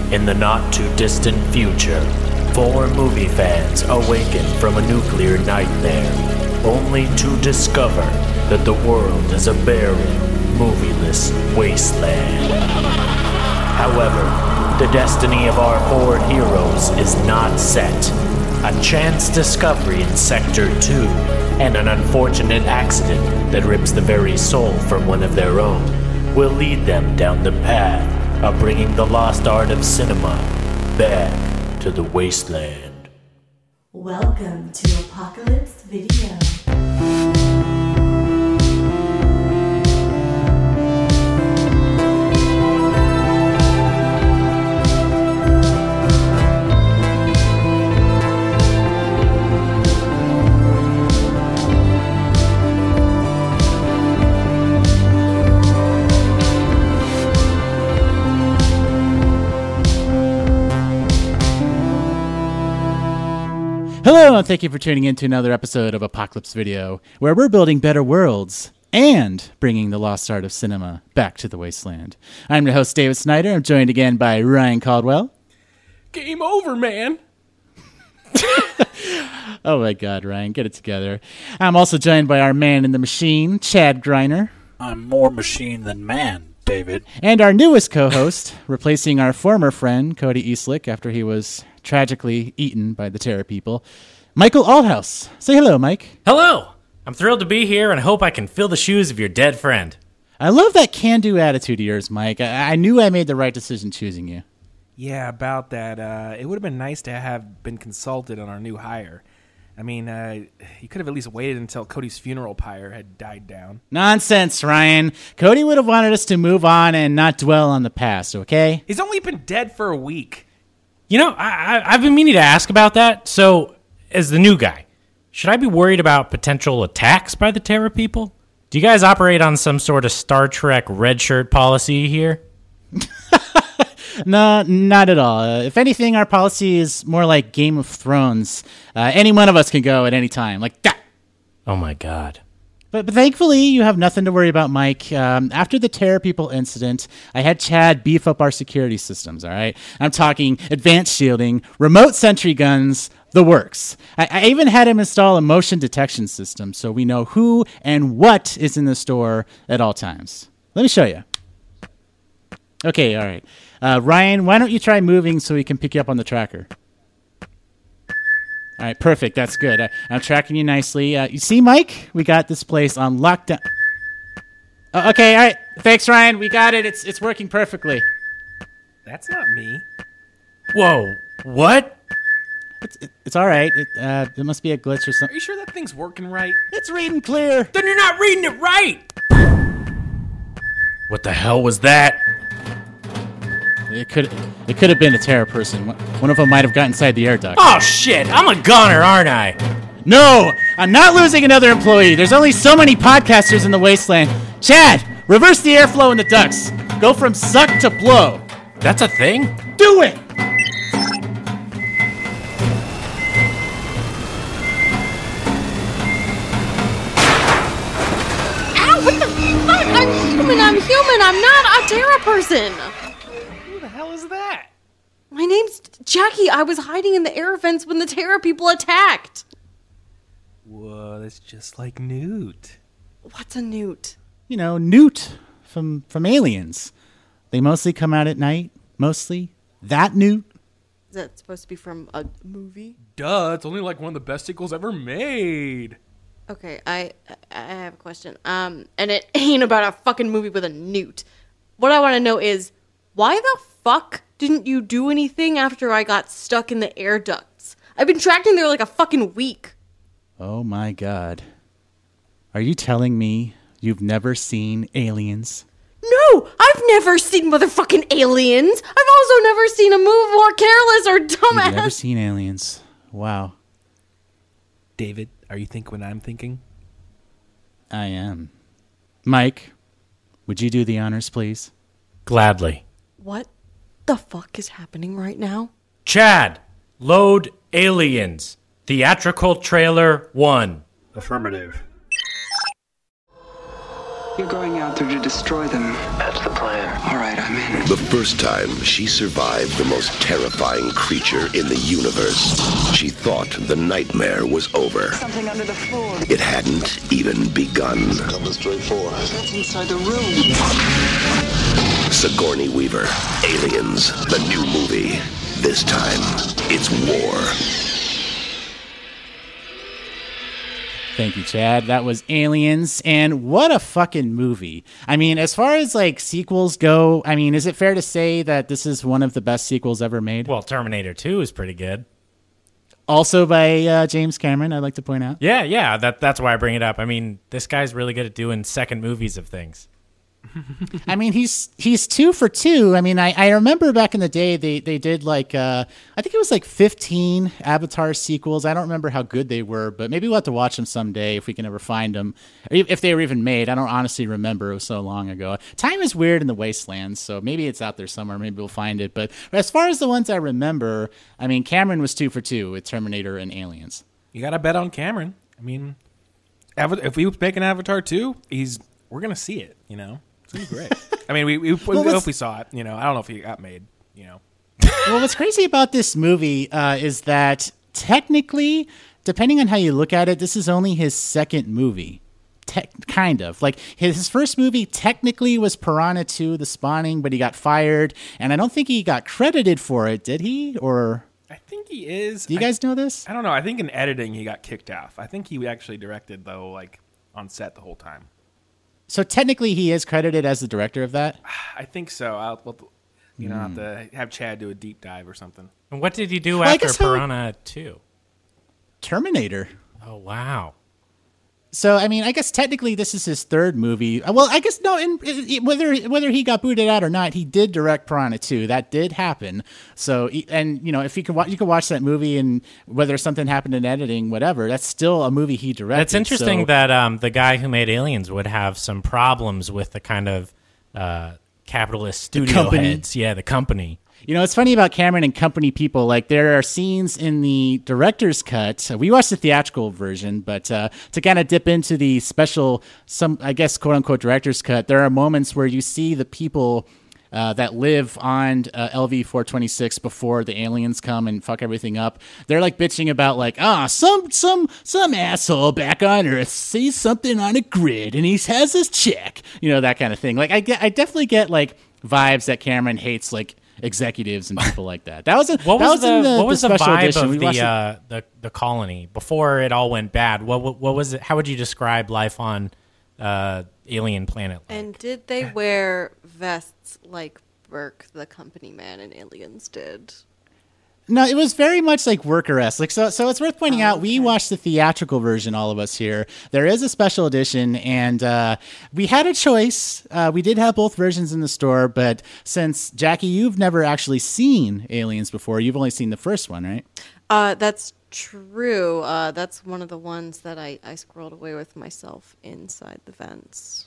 In the not-too-distant future, 4 movie fans awaken from a nuclear nightmare, only to discover that the world is a barren, movieless wasteland. However, the destiny of our 4 heroes is not set. A chance discovery in Sector 2, and an unfortunate accident that rips the very soul from one of their own, will lead them down the path of bringing the lost art of cinema back to the wasteland. Welcome to Apocalypse Video. Hello, and thank you for tuning in to another episode of Apocalypse Video, where we're building better worlds and bringing the lost art of cinema back to the wasteland. I'm your host, David Snyder. I'm joined again by Ryan Caldwell. Game over, man. Oh my God, Ryan, get it together. I'm also joined by our man in the machine, Chad Greiner. I'm more machine than man, David. And our newest co-host, replacing our former friend, Cody Eastlick, after he was tragically eaten by the Terror people, Michael Althouse. Say hello, Mike. Hello. I'm thrilled to be here and hope I can fill the shoes of your dead friend. I love that can-do attitude of yours, Mike. I knew I made the right decision choosing you. Yeah, about that. It would have been nice to have been consulted on our new hire. I mean, you could have at least waited until Cody's funeral pyre had died down. Nonsense, Ryan. Cody would have wanted us to move on and not dwell on the past, okay? He's only been dead for a week. You know, I've been meaning to ask about that. So, as the new guy, should I be worried about potential attacks by the Terror people? Do you guys operate on some sort of Star Trek red shirt policy here? No, not at all. If anything, our policy is more like Game of Thrones. Any one of us can go at any time, like that. Oh my God. But thankfully, you have nothing to worry about, Mike. After the Terror People incident, I had Chad beef up our security systems, all right? I'm talking advanced shielding, remote sentry guns, the works. I even had him install a motion detection system so we know who and what is in the store at all times. Let me show you. Okay, all right. Ryan, why don't you try moving so we can pick you up on the tracker? All right, perfect. That's good. I'm tracking you nicely. You see, Mike? We got this place on lockdown. Okay, all right. Thanks, Ryan. We got it. It's working perfectly. That's not me. Whoa, what? It's all right. It must be a glitch or Are something. you sure that thing's working right? It's reading clear. Then you're not reading it right! What the hell was that? It could have been a Terror person. One of them might have got inside the air duct. Oh shit, I'm a goner, aren't I? No, I'm not losing another employee. There's only so many podcasters in the wasteland. Chad, reverse the airflow in the ducts. Go from suck to blow. That's a thing? Do it! Ow, what the fuck? I'm human. I'm not a Terror person. Who the hell is that? My name's Jackie. I was hiding in the air vents when the Terror people attacked. Whoa, that's just like Newt. What's a newt? You know, Newt from Aliens. They mostly come out at night. Mostly. That Newt. Is that supposed to be from a movie? Duh, it's only like one of the best sequels ever made. Okay, I have a question. And it ain't about a fucking movie with a newt. What I want to know is, why the fuck didn't you do anything after I got stuck in the air ducts? I've been trapped in there like a fucking week. Oh my God. Are you telling me you've never seen Aliens? No, I've never seen motherfucking Aliens. I've also never seen a move more careless or dumbass. You've never seen Aliens. Wow. David, are you thinking what I'm thinking? I am. Mike, would you do the honors, please? Gladly. What the fuck is happening right now? Chad, load Aliens. Theatrical trailer 1. Affirmative. You're going out there to destroy them. That's the plan. All right, I'm in. The first time she survived the most terrifying creature in the universe, she thought the nightmare was over. Something under the floor. It hadn't even begun. Coming straight for us. That's inside the room. Sigourney Weaver, Aliens, the new movie. This time, it's war. Thank you, Chad. That was Aliens, and what a fucking movie. I mean, as far as like sequels go, I mean, is it fair to say that this is one of the best sequels ever made? Well, Terminator 2 is pretty good. Also by James Cameron, I'd like to point out. Yeah, that's why I bring it up. I mean, this guy's really good at doing second movies of things. I mean, he's 2 for 2. I mean, I remember back in the day they did like I think it was like 15 Avatar sequels. I don't remember how good they were, but maybe we'll have to watch them someday if we can ever find them, if they were even made. I don't honestly remember. It was so long ago. Time is weird in the wastelands, so maybe it's out there somewhere. Maybe we'll find it. But as far as the ones I remember, I mean, Cameron was 2 for 2 with Terminator and Aliens. You got to bet on Cameron. I mean, if we make an Avatar 2, we're going to see it, you know? It's going to be great. I mean, we hope we saw it, you know. I don't know if he got made, you know. Well, what's crazy about this movie is that technically, depending on how you look at it, this is only his second movie. Kind of. Like, his first movie technically was Piranha 2, The Spawning, but he got fired, and I don't think he got credited for it, did he? Or... I think he is. Do you guys know this? I don't know. I think in editing he got kicked off. I think he actually directed, though, like, on set the whole time. So technically, he is credited as the director of that? I think so. I'll have to have Chad do a deep dive or something. And what did you do after Piranha 2? Terminator. Oh, wow. So, I mean, I guess technically this is his third movie. Well, I guess no. Whether he got booted out or not, he did direct Piranha 2. That did happen. So, and you know, if you can watch that movie, and whether something happened in editing, whatever, that's still a movie he directed. It's interesting that the guy who made Aliens would have some problems with the kind of capitalist studio heads. Yeah, the company. You know, it's funny about Cameron and company people. Like, there are scenes in the director's cut. We watched the theatrical version, but to kind of dip into the special, I guess, quote unquote, director's cut, there are moments where you see the people that live on LV 426 before the aliens come and fuck everything up. They're like bitching about like, some asshole back on Earth sees something on a grid and he has his check. You know, that kind of thing. Like, I definitely get like vibes that Cameron hates, like, executives and people like that. That was what was the vibe edition. Of the colony before it all went bad? What was it? How would you describe life on alien planet? Like? And did they wear vests like Burke, the company man in Aliens, did? No, it was very much like worker-esque. Like, so it's worth pointing out, we watched the theatrical version, all of us here. There is a special edition, and we had a choice. We did have both versions in the store, but since, Jackie, you've never actually seen Aliens before, you've only seen the first one, right? That's true. That's one of the ones that I squirreled away with myself inside the vents.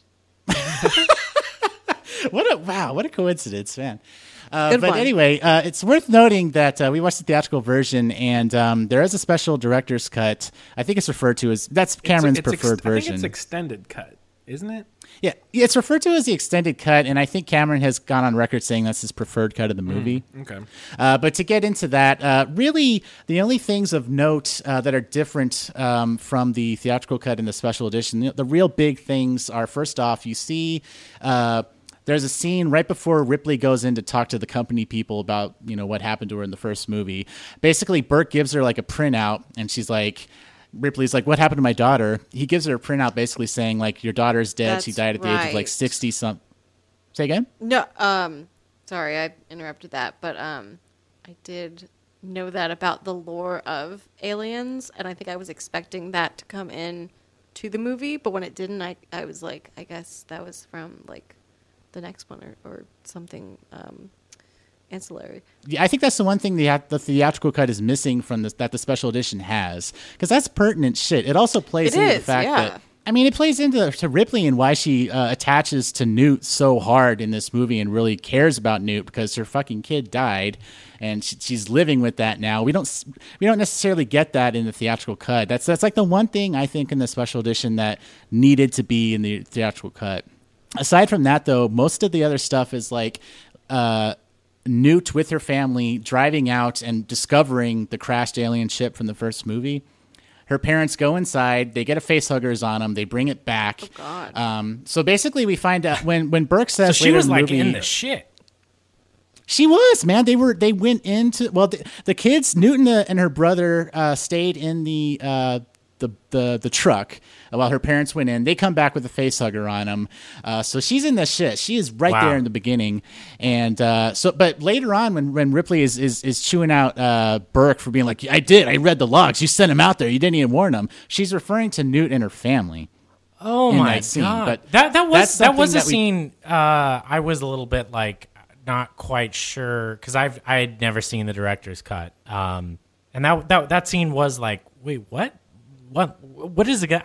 What a coincidence, man. But anyway, it's worth noting that we watched the theatrical version, and there is a special director's cut. I think it's referred to as, that's Cameron's preferred version. I think it's extended cut, isn't it? Yeah, it's referred to as the extended cut, and I think Cameron has gone on record saying that's his preferred cut of the movie. Okay. But to get into that, really the only things of note that are different from the theatrical cut and the special edition, the real big things are, first off, you see... there's a scene right before Ripley goes in to talk to the company people about, you know, what happened to her in the first movie. Basically, Burke gives her like a printout, and she's like, Ripley's like, what happened to my daughter? He gives her a printout basically saying, like, your daughter's dead. That's she died at the age of like 60-something. Say again? No, sorry, I interrupted that, but I did know that about the lore of Aliens, and I think I was expecting that to come in to the movie, but when it didn't, I was like, I guess that was from, like, the next one or something ancillary. Yeah, I think that's the one thing the theatrical cut is missing from this, that the special edition has, because that's pertinent shit. It also plays into the fact that, I mean, it plays into Ripley and why she attaches to Newt so hard in this movie and really cares about Newt, because her fucking kid died and she's living with that now. We don't necessarily get that in the theatrical cut. That's like the one thing I think in the special edition that needed to be in the theatrical cut. aside from that, though, most of the other stuff is like Newt with her family driving out and discovering the crashed alien ship from the first movie. Her parents go inside. They get a facehuggers on them. They bring it back. Oh, God. So basically, we find out when Burke says So she later was in the like movie, in the shit. She was, man. They went into the kids. Newton and her brother stayed in the truck while her parents went in. They come back with a face hugger on them. So she's in the shit. She is right there in the beginning. And but later on, when Ripley is chewing out Burke for being like, I read the logs. You sent him out there. You didn't even warn him. She's referring to Newt and her family. Oh my God. But that was a scene. I was a little bit like not quite sure because I had never seen the director's cut. And that scene was like, wait, what? What is it?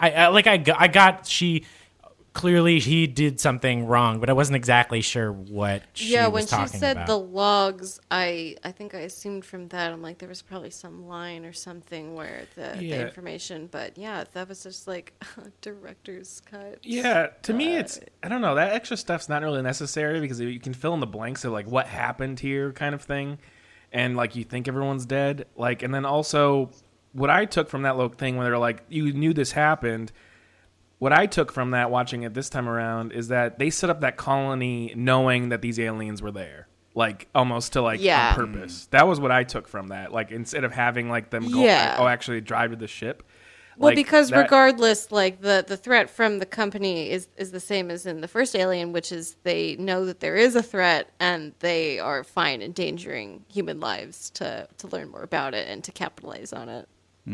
I got she clearly he did something wrong, but I wasn't exactly sure what she was when talking she said about. the logs, I think I assumed from that. I'm like, there was probably some line or something where the information, but yeah, that was just like a director's cut. Yeah, to me, it's I don't know, that extra stuff's not really necessary because you can fill in the blanks of like what happened here, kind of thing, and like you think everyone's dead, like, and then also. What I took from that little thing when they're like, you knew this happened, what I took from that watching it this time around is that they set up that colony knowing that these aliens were there. Like, almost to, like, on purpose. That was what I took from that. Like, instead of having, like, them go, actually drive to the ship. Well, like, because regardless, like, the threat from the company is the same as in the first Alien, which is they know that there is a threat and they are fine endangering human lives to learn more about it and to capitalize on it.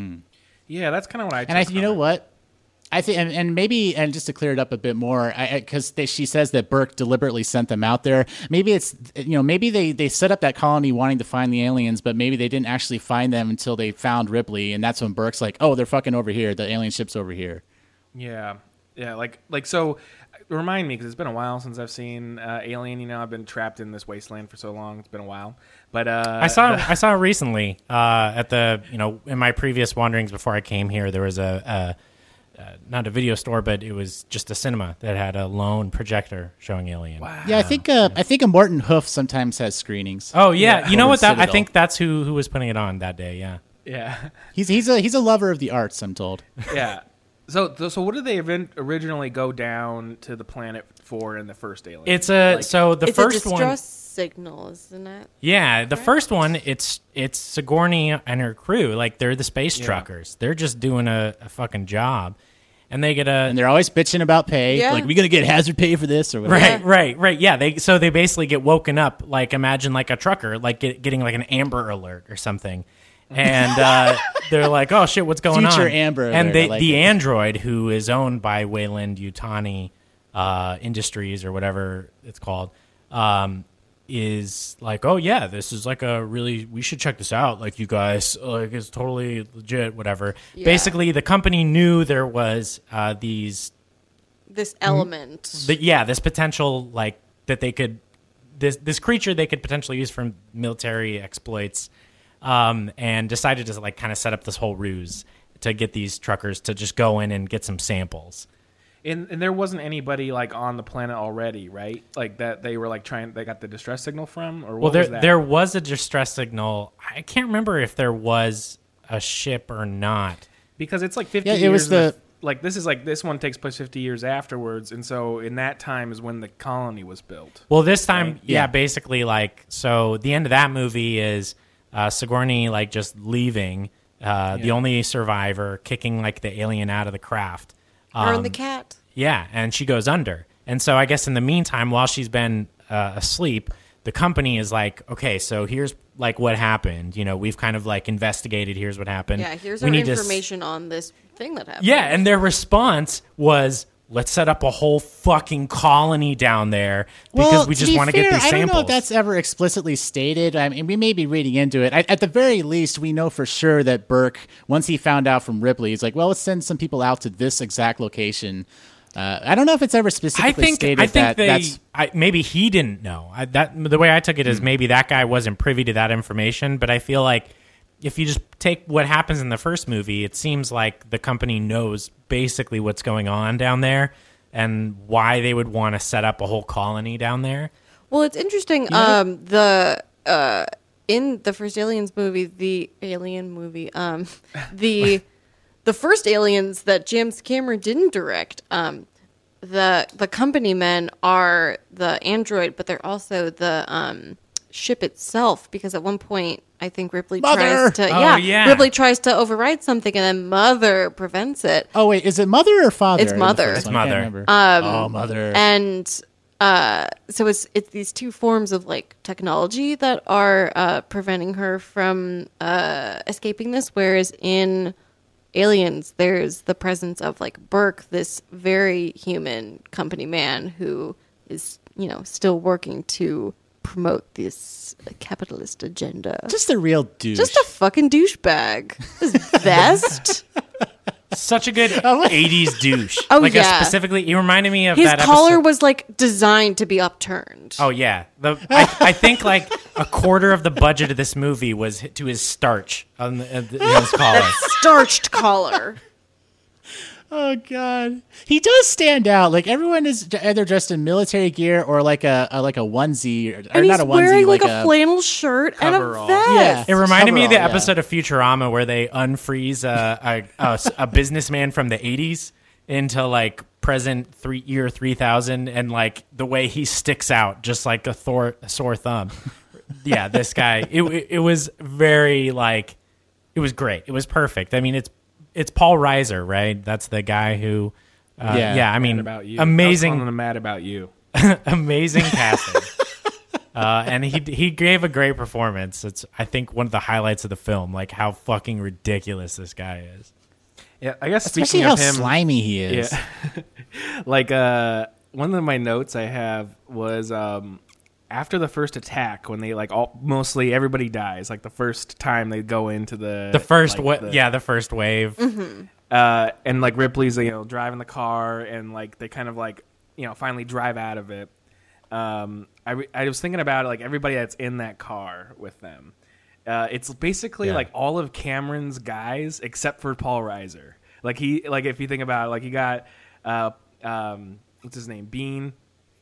Yeah, that's kind of what I took. And you know what? I think, and maybe, and just to clear it up a bit more, because she says that Burke deliberately sent them out there. Maybe it's, maybe they set up that colony wanting to find the aliens, but maybe they didn't actually find them until they found Ripley, and that's when Burke's like, oh, they're fucking over here. The alien ship's over here. Yeah, like so. Remind me, because it's been a while since I've seen Alien. I've been trapped in this wasteland for so long. It's been a while, but I saw it recently at the in my previous wanderings before I came here. There was a not a video store, but it was just a cinema that had a lone projector showing Alien. Wow. Yeah, I think a Morton Hoof sometimes has screenings. Oh yeah, you know what? I think that's who was putting it on that day. Yeah. He's a lover of the arts, I'm told. Yeah. So what did they originally go down to the planet for in the first Alien? It's the first one. Distress signal, isn't it? Yeah, the first one. It's Sigourney and her crew. Like they're the space truckers. They're just doing a fucking job, and they get and they're always bitching about pay. Yeah. Like, we gonna get hazard pay for this or whatever. Right. Yeah, they basically get woken up. Like imagine like a trucker like getting like an Amber Alert or something. And they're like, "Oh shit, what's going on?" Future Amber Alert. And the android, who is owned by Weyland-Yutani Industries or whatever it's called, is like, "Oh yeah, this is like we should check this out. Like you guys, like it's totally legit. Whatever." Yeah. Basically, the company knew there was this element. This potential like that they could this creature they could potentially use for military exploits. And decided to like kind of set up this whole ruse to get these truckers to just go in and get some samples. And there wasn't anybody like on the planet already, right? Like that they were like they got the distress signal from, or what was that? There was a distress signal. I can't remember if there was a ship or not. Because it's like 50 years. It was this one takes place 50 years afterwards, and so in that time is when the colony was built. Well, this time, right? Basically like so the end of that movie is Sigourney like just leaving, the only survivor, kicking like the alien out of the craft. Her and the cat. Yeah, and she goes under. And so I guess in the meantime, while she's been asleep, the company is like, okay, so here's like what happened. We've kind of like investigated. Here's what happened. Yeah, here's our information on this thing that happened. Yeah, and their response was, let's set up a whole fucking colony down there because we just want to get these samples. I don't know if that's ever explicitly stated. I mean, we may be reading into it. At the very least, we know for sure that Burke, once he found out from Ripley, he's like, well, let's send some people out to this exact location. I don't know if it's ever specifically stated that's... maybe he didn't know. The way I took it is maybe that guy wasn't privy to that information, but I feel like if you just take what happens in the first movie, it seems like the company knows basically what's going on down there. and why they would want to set up a whole colony down there. Well, it's interesting. In the first Aliens movie, the first Aliens that James Cameron didn't direct, the company men are the android, but they're also the ship itself, because at one point I think Ripley tries to Ripley tries to override something, and then Mother prevents it. Oh wait, is it Mother or Father? It's Mother. It's Mother. Mother. And so it's these two forms of like technology that are preventing her from escaping this, whereas in Aliens there's the presence of like Burke, this very human company man who is, you know, still working to promote this capitalist agenda. Just a real douche. Just a fucking douchebag. His vest. Such a good 80s douche. Oh, like yeah. Specifically, he reminded me of his that collar episode. was like designed to be upturned. Oh yeah, I think like a quarter of the budget of this movie was to his starch on his collar. That starched collar. Oh god, he does stand out. Like everyone is either dressed in military gear or like a onesie, or And not he's a onesie, wearing like a a flannel shirt and a coverall. vest. It reminded me of the Coverall, yeah. episode of Futurama where they unfreeze a businessman from the 80s into like present year 3000, and like the way he sticks out just like a sore thumb. Yeah, this guy. It was very like, it was great. It was perfect. I mean, it's Paul Reiser, right? That's the guy who. I mean, About you. amazing. I'm mad about you. Amazing casting. And he gave a great performance. It's, I think, one of the highlights of the film, like how fucking ridiculous this guy is. Yeah, I guess Especially speaking how of him, slimy he is. yeah, like one of my notes I have was after the first attack, when they like mostly everybody dies, like the first time they go into the first like, the first wave. Mm-hmm. And like Ripley's, you know, driving the car, and like they kind of like, you know, finally drive out of it. I was thinking about like everybody that's in that car with them. It's basically like all of Cameron's guys except for Paul Reiser. Like if you think about it, like you got what's his name, Bean.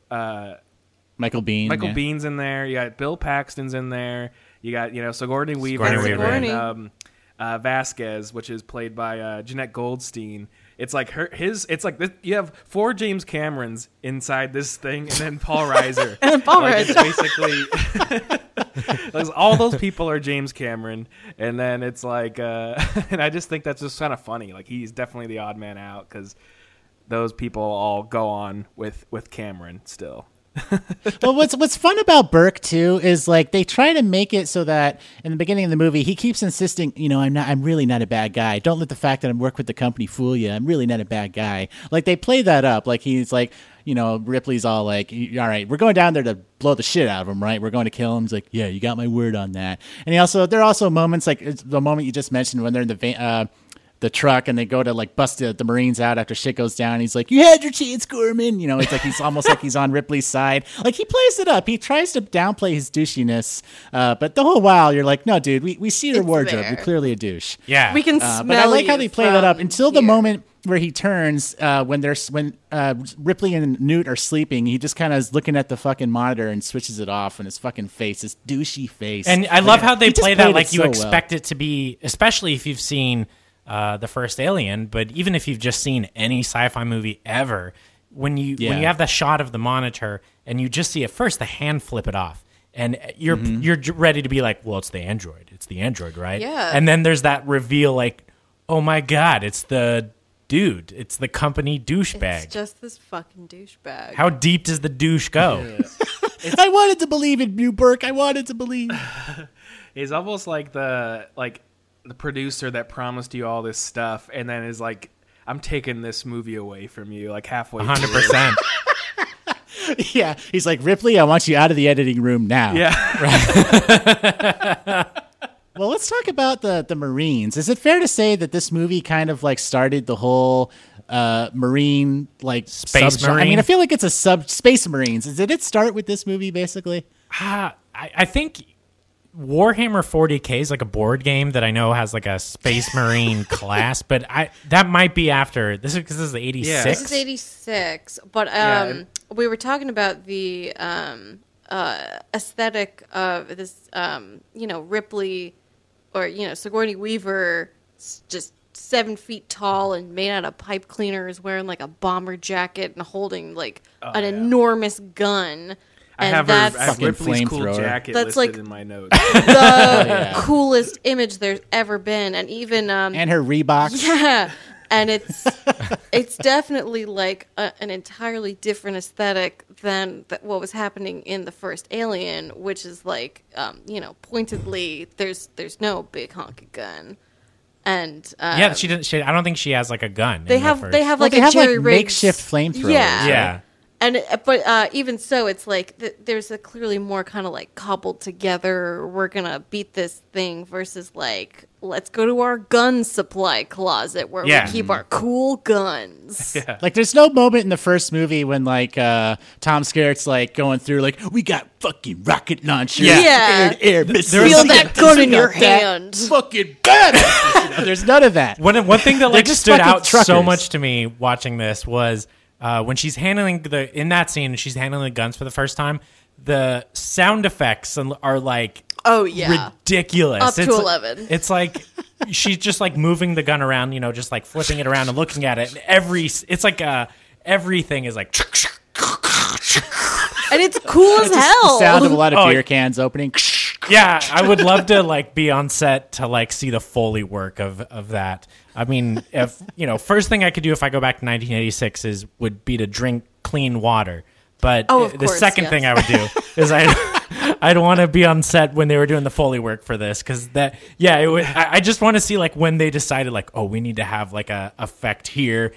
Michael Biehn. Michael Bean's in there. You got Bill Paxton's in there. You got, you know, Sigourney Weaver. And, Vasquez, which is played by Jeanette Goldstein. It's like it's like this, you have 4 James Camerons inside this thing, and then Paul Reiser. And Paul like, Reiser. It's basically all those people are James Cameron, and then it's like, and I just think that's just kind of funny. Like he's definitely the odd man out because those people all go on with Cameron still. Well, what's fun about Burke too is like they try to make it so that in the beginning of the movie he keeps insisting, you know, I'm really not a bad guy. Don't let the fact that I'm working with the company fool you. I'm really not a bad guy. Like they play that up. Like he's like, you know, Ripley's all like, all right, we're going down there to blow the shit out of him, right? We're going to kill him. He's like, yeah, you got my word on that. And there are also moments like the moment you just mentioned when they're in the truck and they go to like bust the Marines out after shit goes down. He's like, you had your chance, Gorman. You know, it's like he's almost like he's on Ripley's side. Like he plays it up. He tries to downplay his douchiness. But the whole while you're like, no, dude, we see your It's wardrobe. there. You're clearly a douche. Yeah. We can smell. But I like how you they play that up from until the here. moment where he turns when Ripley and Newt are sleeping. He just kind of is looking at the fucking monitor and switches it off, and his fucking face, his douchey face. And I love how they He just play that played like it you so expect it to be, especially if you've seen the first Alien, but even if you've just seen any sci-fi movie ever, when you have the shot of the monitor and you just see at first the hand flip it off, and you're ready to be like, well, it's the android, right? Yeah. And then there's that reveal, like, oh my god, it's the dude, it's the company douchebag. It's just this fucking douchebag. How deep does the douche go? I wanted to believe in you, Burke. I wanted to believe. He's almost like the producer that promised you all this stuff and then is like, I'm taking this movie away from you, like halfway through. 100%. Yeah, he's like, Ripley, I want you out of the editing room now. Yeah. Well, let's talk about the Marines. Is it fair to say that this movie kind of like started the whole Marine like Space Marine? I mean, Marine? I feel like it's a Space Marines. Did it start with this movie basically? I think Warhammer 40K is like a board game that I know has like a Space Marine class, but that might be after this because this is 86. Yeah. This is 86, but we were talking about the aesthetic of this, Ripley or Sigourney Weaver, just 7 feet tall and made out of pipe cleaners, wearing like a bomber jacket and holding like an enormous gun. I And have that's Ripley's cool flamethrower. jacket That's listed like in my notes. the coolest image there's ever been, and even And her Reeboks. yeah, and it's definitely like an entirely different aesthetic than what was happening in the first Alien, which is like, pointedly there's no big honky gun, and Yeah, she didn't. I don't think she has like a gun. they in the have first. they have Well, like they a have like Jerry Riggs makeshift flamethrowers. Yeah, Yeah. But even so, it's like there's a clearly more kind of like cobbled together, we're going to beat this thing versus like, let's go to our gun supply closet where Yeah. we keep our cool guns. Yeah. Like, there's no moment in the first movie when, like, Tom Skerritt's, like, going through, like, we got fucking rocket launchers. Yeah. Air missiles. Feel We that got gun this, in we your got that. hand. Fucking badass. There's none of that. One thing that They're like just stood fucking out so truckers. much to me watching this was when she's handling in that scene, she's handling the guns for the first time. The sound effects are like Oh, yeah. ridiculous. Up to 11. It's like she's just like moving the gun around, just like flipping it around and looking at it. And it's like everything is like. And it's cool as The hell. sound of a lot of Oh, beer cans opening. Yeah, I would love to like be on set to like see the Foley work of that. I mean, if first thing I could do if I go back to 1986 would be to drink clean water. But of the course, second yes. thing I would do is I'd want to be on set when they were doing the Foley work for this because I just want to see like when they decided like, oh, we need to have like a effect here.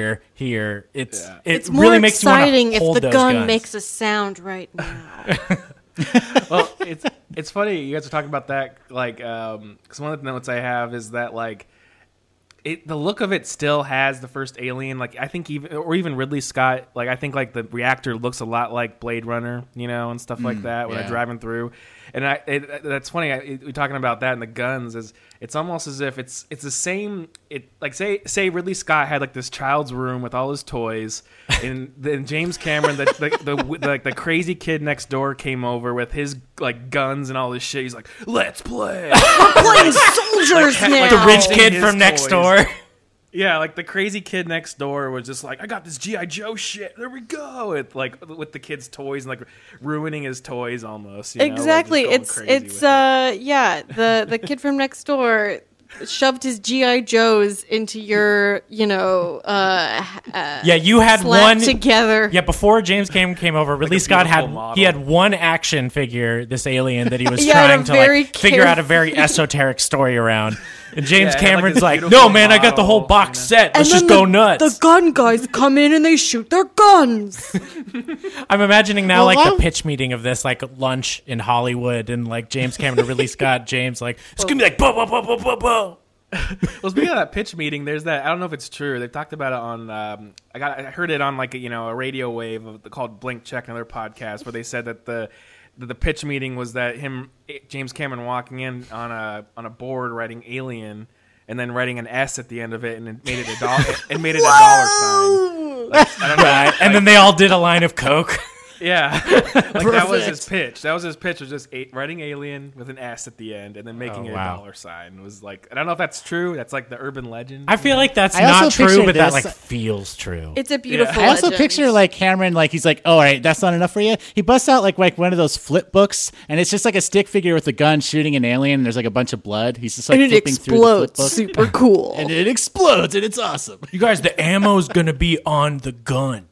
It's It's really more makes you wanna exciting if hold the those gun guns. makes a sound right now. Well, it's funny you guys are talking about that, like, because one of the notes I have is that like the look of it still has the first Alien. Like I think even Ridley Scott, like I think like the reactor looks a lot like Blade Runner, and stuff like that when yeah. I'm driving through. And that's funny. We're talking about that and the guns. It's almost as if it's the same. It like say Ridley Scott had like this child's room with all his toys, and then James Cameron, the crazy kid next door came over with his like guns and all this shit. He's like, let's play. Playing soldiers now. Like the rich kid His from next toys. door. Yeah, like the crazy kid next door was just like, I got this G.I. Joe shit. There we go. It, like with the kid's toys and like ruining his toys almost. Exactly. Like, just going crazy with it. Yeah, the kid from next door shoved his G.I. Joes into your, Yeah, you had slapped one together. Yeah, before James Cameron came over, Ridley a Scott beautiful model. he had one action figure, this alien that he was Yeah, trying and a to very like figure out a very esoteric story around. And James Yeah, it had, like, Cameron's this like, beautiful "No, man, I got the whole model, box set. Let's And just then go nuts." The gun guys come in and they shoot their guns. I'm imagining now Well, like the I'm- pitch meeting of this, like lunch in Hollywood, and like James Cameron and Ridley Scott, James like it's gonna be like boom, boom, boom, boom, boom, boom. Well, speaking of that pitch meeting, there's that. I don't know if it's true. They've talked about it on. I heard it on like a radio wave called Blink Check, another podcast, where they said that the pitch meeting was that James Cameron walking in on a board writing Alien, and then writing an S at the end of it, and it made it a dollar. It made it a dollar sign. Like, I don't know. Right, and then they all did a line of coke. Yeah, like that was his pitch. That was his pitch. Was just writing Alien with an S at the end, and then making it a dollar sign. It was like, I don't know if that's true. That's like the urban legend. I feel like that's I also not true, picture but that this- like feels true. It's a beautiful I also legend. picture like Cameron, like he's like, "Oh, all right, that's not enough for you." He busts out like one of those flip books, and it's just like a stick figure with a gun shooting an alien. And there's like a bunch of blood. He's just like and it flipping through the flip explodes. book, Super cool. and it explodes, and it's awesome. You guys, the ammo's gonna be on the gun.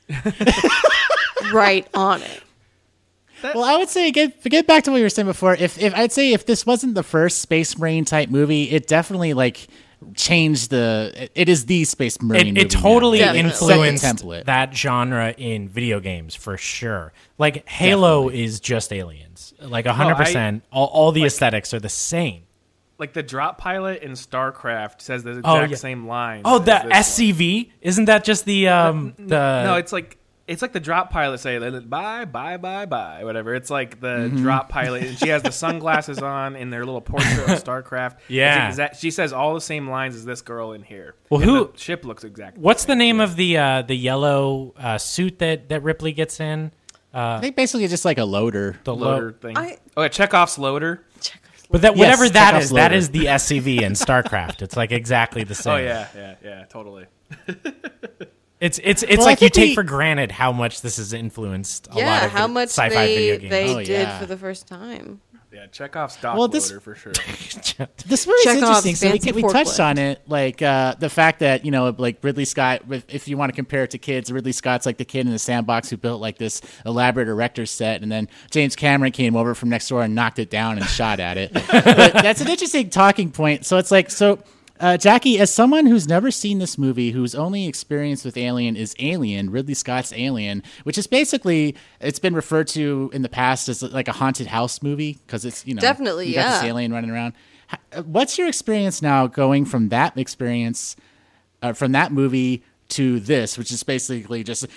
Right on it. Well, I would say get back to what you were saying before. If I'd say if this wasn't the first Space Marine type movie, it definitely like changed the. It is the Space Marine. movie It totally now. Definitely. influenced Set the template. that genre in video games for sure. Like Halo is just aliens, like 100%. All the aesthetics are the same. like the drop pilot in StarCraft says the exact same line. Oh, as the this one. SCV isn't that just the No, it's like It's like the drop pilot say bye, whatever. It's like the drop pilot, and she has the sunglasses on in their little portrait of StarCraft. Yeah. She says all the same lines as this girl in here. Well, and the ship looks exactly. What's the name of the yellow suit that Ripley gets in? I think basically just like a loader. The loader thing? Chekhov's loader. But that whatever Yes, that Chekhov's is, that loader. is the SCV in StarCraft. It's like exactly the same. Oh yeah, totally. It's Well, like I you think take for granted how much this has influenced a lot of how the much sci-fi video games. they Oh, did yeah. for the first time. Yeah, Chekhov's dock Well, this- loader for sure. This movie's Chekhov's interesting. So fancy we touched forklift. on it, like the fact that like Ridley Scott. If you want to compare it to kids, Ridley Scott's like the kid in the sandbox who built like this elaborate erector set, and then James Cameron came over from next door and knocked it down and shot at it. But that's an interesting talking point. So it's like Jackie, as someone who's never seen this movie, whose only experience with Alien is Alien, Ridley Scott's Alien, which is basically, it's been referred to in the past as like a haunted house movie because it's, Definitely, you got this yeah. alien running around. What's your experience now going from that experience, from that movie to this, which is basically just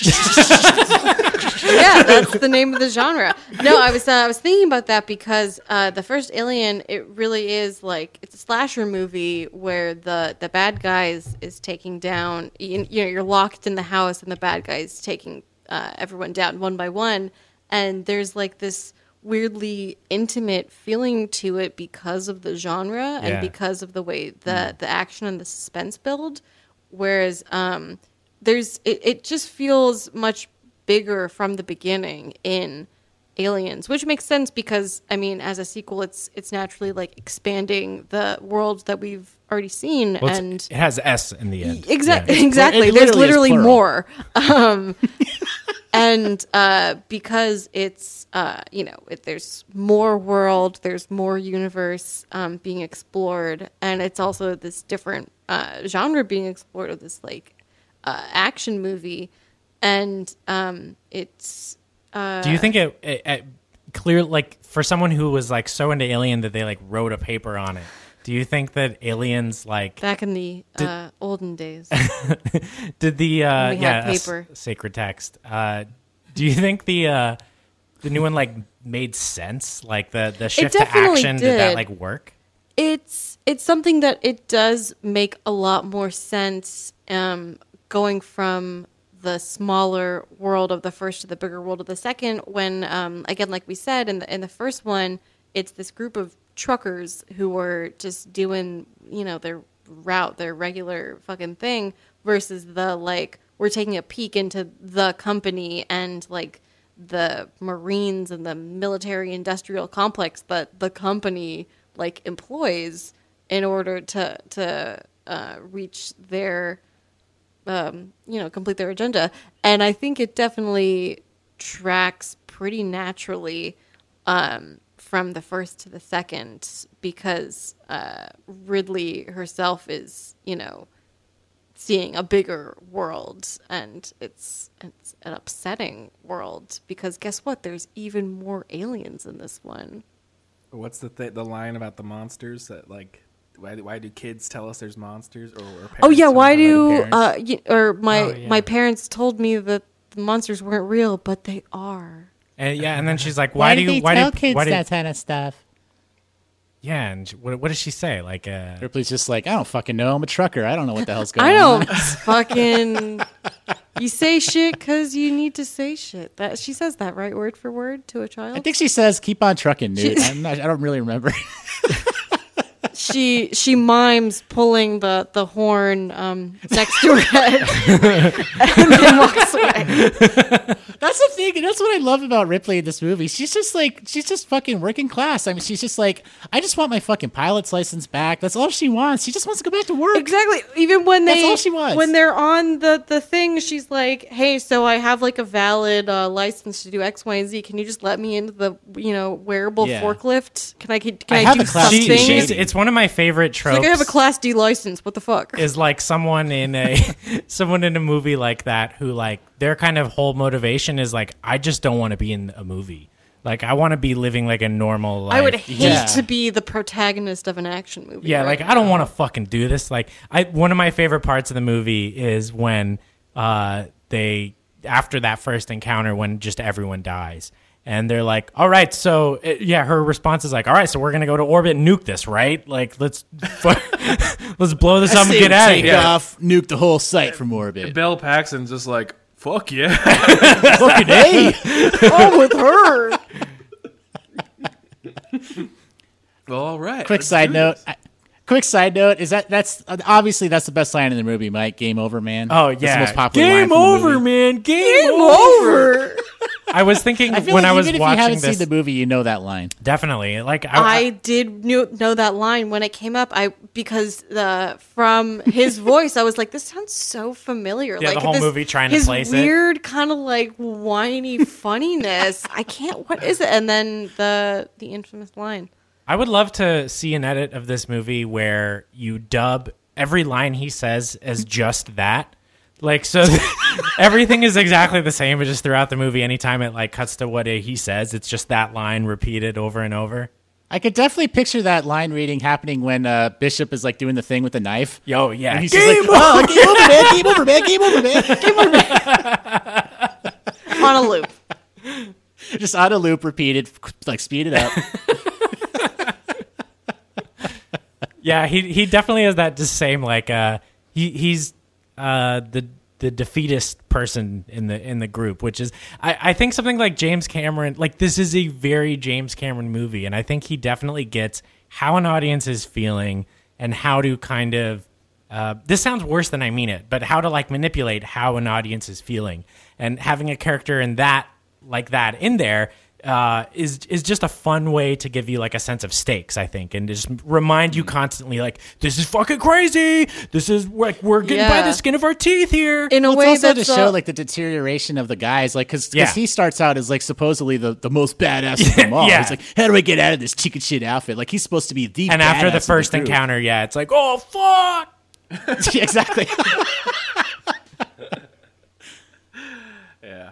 Yeah, that's the name of the genre. No, I was thinking about that because the first Alien, it really is like it's a slasher movie where the bad guys is taking down. You're locked in the house and the bad guys taking everyone down one by one, and there's like this weirdly intimate feeling to it because of the genre and because of the way the action and the suspense build. Whereas it just feels much bigger from the beginning in Aliens, which makes sense because I mean, as a sequel, it's naturally like expanding the world that we've already seen, Well, and it has S in the end. Exactly. Yeah. Exactly. It There's literally is literally plural. more. And because it's, there's more world, there's more universe being explored, and it's also this different genre being explored of this like action movie, and it's. Do you think it clear, like for someone who was like so into Alien that they like wrote a paper on it? Do you think that Aliens like back in the olden days did the when we had paper. Sacred text? Do you think the new one like made sense? Like the shift to definitely action did that did. like work? It's something that it does make a lot more sense going from the smaller world of the first to the bigger world of the second when again, like we said in the first one, it's this group of truckers who were just doing their route, their regular fucking thing, versus the like we're taking a peek into the company and like the Marines and the military industrial complex that the company like employs in order to reach their complete their agenda. And I think it definitely tracks pretty naturally from the first to the second because Ridley herself is seeing a bigger world, and it's an upsetting world because guess what? There's even more aliens in this one. What's the line about the monsters that like? Why do kids tell us there's monsters? Or parents Oh yeah, why tell us do my parents told me that the monsters weren't real, but they are. And then she's like, why do kids that kind of stuff? Yeah, and what does she say? Like, Ripley's just like, I don't fucking know. I'm a trucker. I don't know what the hell's going I on. don't fucking. You say shit because you need to say shit. That she says that right, word for word, to a child. I think she says, "Keep on trucking, Newt." I don't really remember. She mimes pulling the horn next to her head and then walks away. That's the thing. And that's what I love about Ripley in this movie. She's just fucking working class. I mean, she's just like, I just want my fucking pilot's license back. That's all she wants. She just wants to go back to work. Exactly. Even when That's all she wants. when they're on the thing, she's like, "Hey, so I have like a valid license to do X, Y, and Z. Can you just let me into the wearable forklift? Can I have do a class D something?" license. it's one of my favorite She's tropes. like, "I have a Class D license. What the fuck?" Is like someone in a movie like that who like their kind of whole motivation is like, I just don't want to be in a movie. Like I want to be living like a normal life. I would hate Yeah. to be the protagonist of an action movie. Yeah, right like I don't now. want to fucking do this. Like one of my favorite parts of the movie is when after that first encounter when just everyone dies. And they're like, all right, so, her response is like, all right, so we're going to go to orbit and nuke this, right? Like, let's blow this up and get out of Take here. off, nuke the whole site from orbit. Bill Paxton's just like, fuck yeah. Fucking A. Oh, with her. All right. Quick side note. Is that's obviously that's the best line in the movie, Mike. Game over, man. Oh, That's the yeah. most popular line Game from the over, movie. man. Game over. I was thinking I feel when like I was even if you watching haven't this. seen the movie, you know that line. Definitely. Like, I did know that line when it came up. Because from his voice, I was like, "This sounds so familiar." Yeah, like the whole this, movie trying to his place it. weird kind of like whiny funniness. I can't. What is it? And then the infamous line. I would love to see an edit of this movie where you dub every line he says as just that. Like, so everything is exactly the same, but just throughout the movie, anytime it like cuts to what he says, it's just that line repeated over and over. I could definitely picture that line reading happening when Bishop is like doing the thing with the knife. Yo, yeah. And he's just like, oh, game over, man, game over, man, game over, man, game over, man. On a loop. Just on a loop, repeated, like speed it up. Yeah, he definitely has that just same like he's the defeatist person in the group, which is I think something like James Cameron, like this is a very James Cameron movie, and I think he definitely gets how an audience is feeling and how to kind of this sounds worse than I mean it, but how to like manipulate how an audience is feeling, and having a character in that in there is just a fun way to give you like a sense of stakes, I think, and just remind you constantly like, this is fucking crazy. This is like we're getting by the skin of our teeth here. In a Well, way it's also that's to show like the deterioration of the guys, like because he starts out as like supposedly the most badass of them all. Yeah. He's like, how do I get out of this chicken shit outfit? Like he's supposed to be the and badass after the of first group. encounter, it's like, oh fuck. Yeah, exactly. Yeah.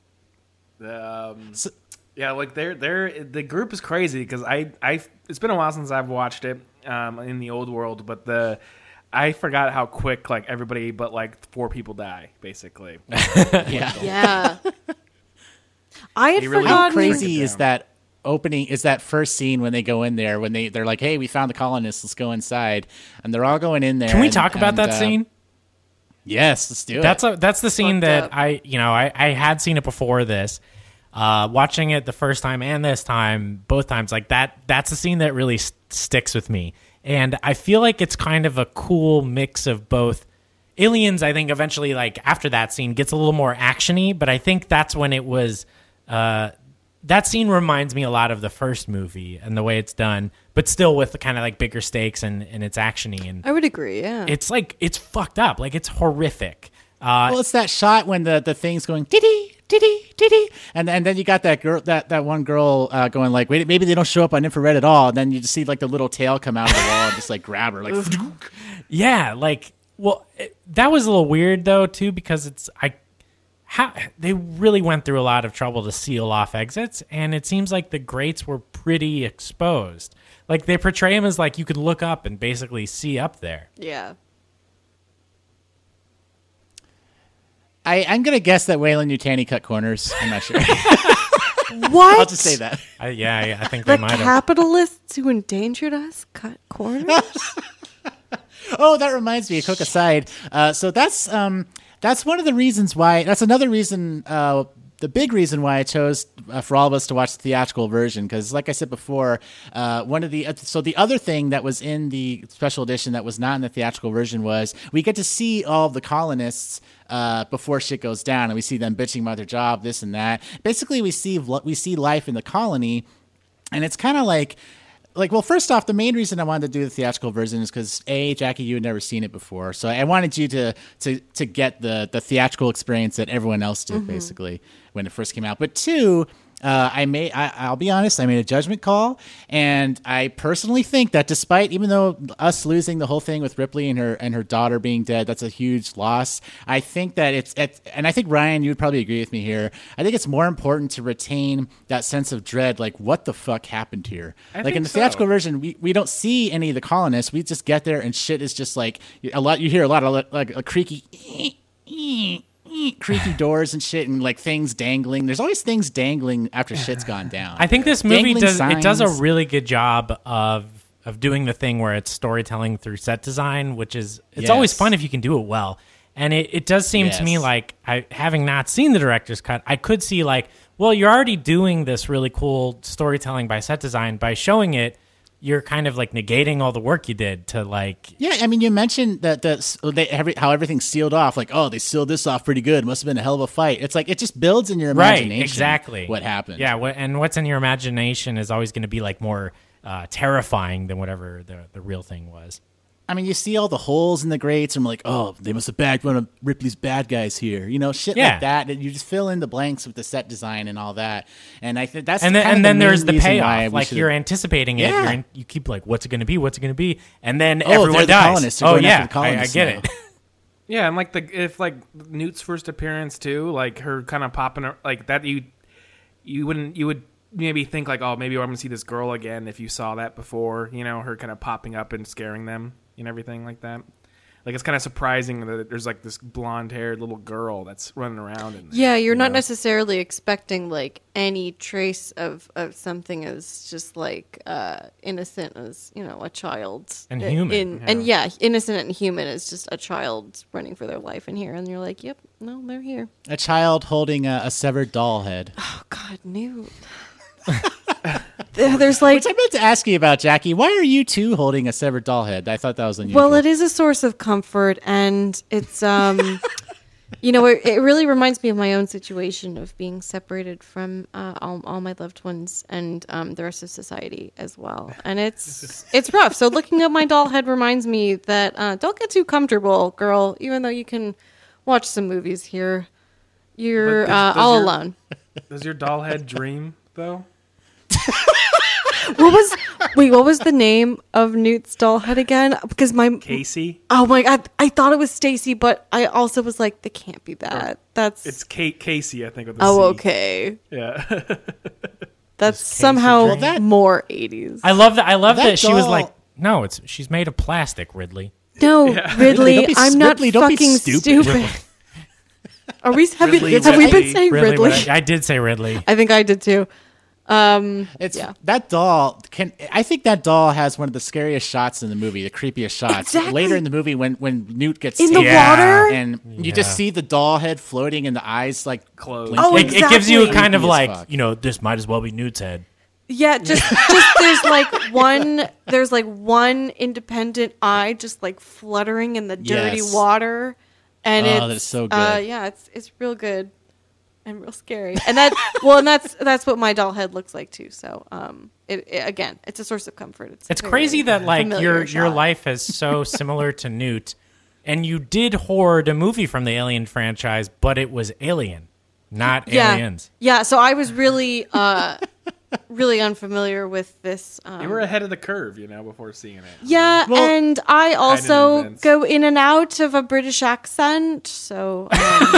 Yeah, like the group is crazy because I it's been a while since I've watched it in the old world, but I forgot how quick like everybody but like 4 people die basically. Yeah. Yeah. I had really How forgotten. crazy is that opening? Is that first scene when they go in there when they're like, hey, we found the colonists, let's go inside, and they're all going in there. Can we and- talk about and, that scene? Yes, let's do it. That's the scene Fucked that up. I had seen it before this. Watching it the first time and this time, both times, like that's a scene that really sticks with me. And I feel like it's kind of a cool mix of both. Aliens, I think eventually, like after that scene, gets a little more actiony, but I think that's when it was. That scene reminds me a lot of the first movie and the way it's done, but still with the kind of like bigger stakes and it's actiony, and I would agree. Yeah. it's like it's fucked up, like it's horrific. Well, it's that shot when the thing's going diddy diddy diddy, and then you got that girl, that one girl going like, wait, maybe they don't show up on infrared at all. And then you just see like the little tail come out of the wall and just like grab her, like. Yeah, like, well, that was a little weird though too, because they really went through a lot of trouble to seal off exits, and it seems like the grates were pretty exposed. Like they portray him as like you could look up and basically see up there. yeah. I'm gonna guess that Waylon Yutani cut corners. I'm not sure. What? I'll just say that. I think they The might have. capitalists who endangered us cut corners. Oh, that reminds me. A quick aside. So that's one of the reasons why. That's another reason. The big reason why I chose for all of us to watch the theatrical version, because, like I said before, the other thing that was in the special edition that was not in the theatrical version was we get to see all of the colonists before shit goes down, and we see them bitching about their job, this and that. Basically, we see life in the colony, and it's kind of like. Well, first off, the main reason I wanted to do the theatrical version is because Jackie, you had never seen it before, so I wanted you to get the theatrical experience that everyone else did, basically, when it first came out. But 2, I'll be honest, I made a judgment call, and I personally think that even though us losing the whole thing with Ripley and her daughter being dead, that's a huge loss. I think that and I think Ryan, you would probably agree with me here. I think it's more important to retain that sense of dread, like what the fuck happened here. Like in the theatrical version, we don't see any of the colonists. We just get there and shit is just like you hear a lot of like a creaky. creaky doors and shit, and like things dangling. There's always things dangling after shit's gone down. I think this movie Dangling does a signs. really good job of doing the thing where it's storytelling through set design, which is it's always Yes. fun if you can do it well. And it does seem to me Yes. like, having not seen the director's cut, I could see like, well, you're already doing this really cool storytelling by set design. By showing it, you're kind of like negating all the work you did to like. Yeah, I mean, you mentioned that how everything's sealed off. Like, oh, they sealed this off pretty good. Must have been a hell of a fight. It's like it just builds in your imagination. Right, exactly. What happened? Yeah, and what's in your imagination is always going to be like more terrifying than whatever the real thing was. I mean, you see all the holes in the grates, and I'm like, oh, they must have bagged one of Ripley's bad guys here. You know, shit Yeah. like that. And you just fill in the blanks with the set design and all that. And I think that's And kind of then the there's main the reason why payoff. we Like should've- you're anticipating it. Yeah. You keep like, what's it going to be? What's it going to be? And then Oh, everyone they're the dies. colonists. They're Oh going after yeah, the colonists I get now. it. Yeah, and like if like Newt's first appearance too, like her kind of popping like that, you would maybe think like, oh, maybe I'm gonna see this girl again if you saw that before, you know, her kind of popping up and scaring them and everything like that. Like it's kind of surprising that there's like this blonde-haired little girl that's running around. In there, Yeah, you're not know? necessarily expecting like any trace of something as just like innocent as, you know, a child And human, and innocent and human is just a child running for their life in here, and you're like, yep, no, they're here. a child holding a severed doll head. Oh God, Newt. There's like, Which I meant to ask you about, Jackie. Why are you too holding a severed doll head? I thought that was unusual. well, it is a source of comfort, and it's you know, it really reminds me of my own situation of being separated from all my loved ones and the rest of society as well, and it's rough. So looking at my doll head reminds me that don't get too comfortable, girl. Even though you can watch some movies here, you're But does all your- alone. Does your doll head dream though? What was the name of Newt's doll head again? Because Casey. Oh my God, I thought it was Stacy, but I also was like, that can't be that. That's It's Casey, I think. With a oh C. okay. Yeah. That's somehow Well, that- more 80s. I love that. I love That that she was doll- like, no, she's made of plastic, Ridley. No, Ridley, Don't be- I'm not Ripley, don't be fucking stupid. stupid. Are we have we been Ridley. saying Ridley? I did say Ridley. I think I did too. It's Yeah. that doll I think that doll has one of the scariest shots in the movie, the creepiest shots. Exactly. Later in the movie when Newt gets In the taken water? and you just see the doll head floating and the eyes like Closed. blinking. Oh, It gives you a exactly. kind of Creepy as like, fuck. you know, this might as well be Newt's head. Yeah, just there's like one independent eye just like fluttering in the dirty Yes. water, and Oh, it's that's so good. yeah, it's real good and real scary, and that's what my doll head looks like too. So it again, it's a source of comfort. It's very crazy that like familiar your shot. life is so similar to Newt, and you did hoard a movie from the Alien franchise, but it was Alien, not Aliens. Yeah, so I was really really unfamiliar with this. You were ahead of the curve, you know, before seeing it. Yeah, Well, and I also invents. go in and out of a British accent, so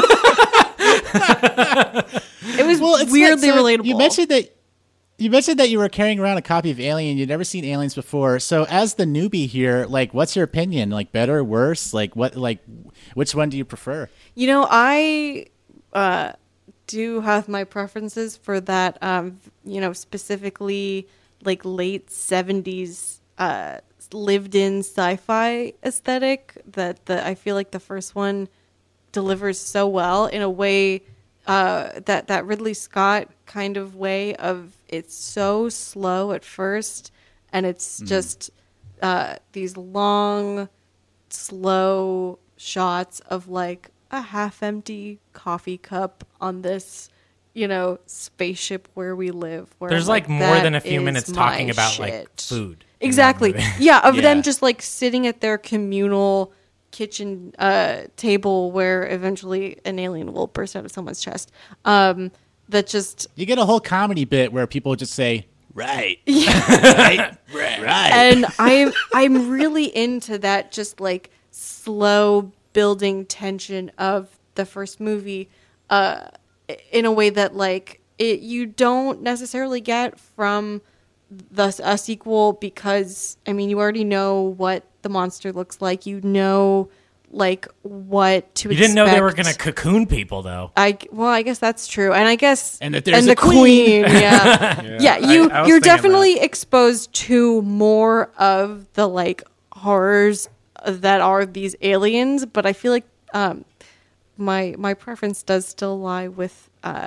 it was it's weirdly like- so relatable. You mentioned that you were carrying around a copy of Alien. You'd never seen Aliens before. So as the newbie here, like what's your opinion? Like better, worse? Like which one do you prefer? You know, I do have my preferences for that, you know, specifically like late 70s lived-in sci-fi aesthetic that I feel like the first one delivers so well in a way that Ridley Scott kind of way of it's so slow at first and it's just these long, slow shots of like a half-empty coffee cup on this, you know, spaceship where we live. Where There's I'm like more that than a few is minutes my talking about like shit. food. Exactly. in that movie. Yeah, of Yeah. them just like sitting at their communal kitchen table where eventually an alien will burst out of someone's chest. That just You get a whole comedy bit where people just say, right, right. and I'm really into that just like slow building tension of the first movie in a way that like you don't necessarily get from a sequel because I mean you already know what the monster looks like, you know like what to You expect. didn't know they were going to cocoon people, though. I guess that's true, and I guess And that there's the a queen. yeah, yeah. I was You're thinking definitely exposed to more of the like horrors that are these aliens, but I feel like my preference does still lie with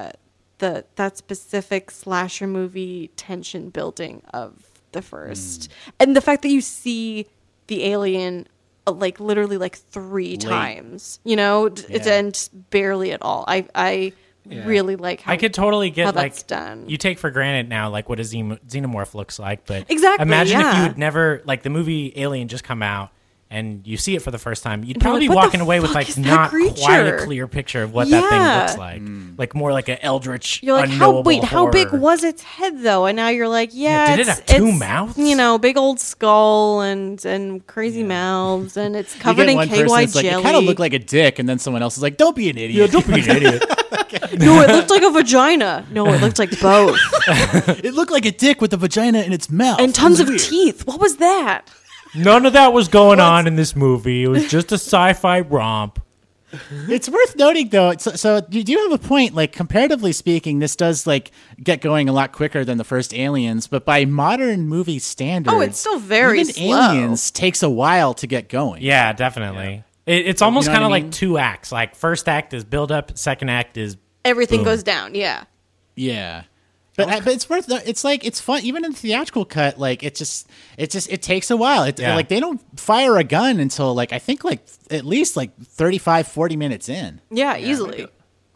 that specific slasher movie tension building of the first, and the fact that you see the alien like literally like 3 times, you know, it's and barely at all. I really like how I could totally get how like that's done. you take for granted now like what a xenomorph looks like, but Exactly, imagine if yeah. you had never like the movie Alien just come out and you see it for the first time, you'd And you're probably like, be what walking the away with fuck like is that not quite a creature? clear picture of what that thing Yeah. looks like more like an eldritch. You're like, how big horror. was its head though? And now you're like, Yeah, did it have 2 mouths? You know, big old skull and crazy mouths, and it's You covered get in one KY person that's like, jelly. it kind of looked like a dick, and then someone else is like, don't be an idiot. Yeah, don't be an idiot. No, it looked like a vagina. No, it looked like both. It looked like a dick with a vagina in its mouth. And tons It was of weird. teeth. What was that? None of that was going on in this movie. It was just a sci-fi romp. It's worth noting, though. So you do have a point. Like comparatively speaking, this does like get going a lot quicker than the first Aliens. But by modern movie standards, Oh, it's still very even slow. Aliens takes a while to get going. Yeah, definitely. It's almost You know kind of what I like mean? 2 acts. Like first act is build up, second act is Everything Boom. goes down. Yeah. Yeah. But it's worth. It's like it's fun. Even in the theatrical cut, like it takes a while. Yeah. Like they don't fire a gun until like I think like at least like 35, 40 minutes in. Yeah, easily.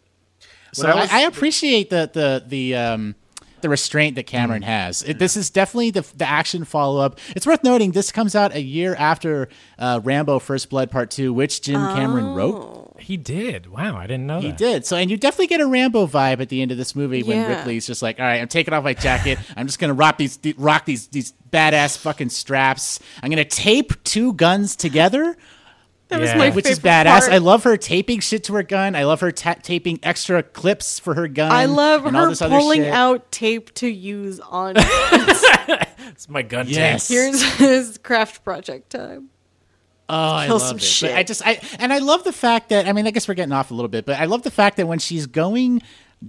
So I appreciate the restraint that Cameron has. This is definitely the action follow up. It's worth noting this comes out a year after Rambo: First Blood Part 2, which Jim Cameron wrote. He did. Wow, I didn't know He that. did. So, and you definitely get a Rambo vibe at the end of this movie when Yeah. Ripley's just like, "All right, I'm taking off my jacket. I'm just gonna rock these badass fucking straps. I'm gonna tape 2 guns together." That was Yeah. my Which is favorite badass. part. I love her taping shit to her gun. I love her taping extra clips for her gun. I love and all her this other pulling shit. out tape to use on. It's my gun Yes. Here's his craft project time. Oh, I Kill love some it. shit. But I love the fact that, I mean, I guess we're getting off a little bit, but I love the fact that when she's going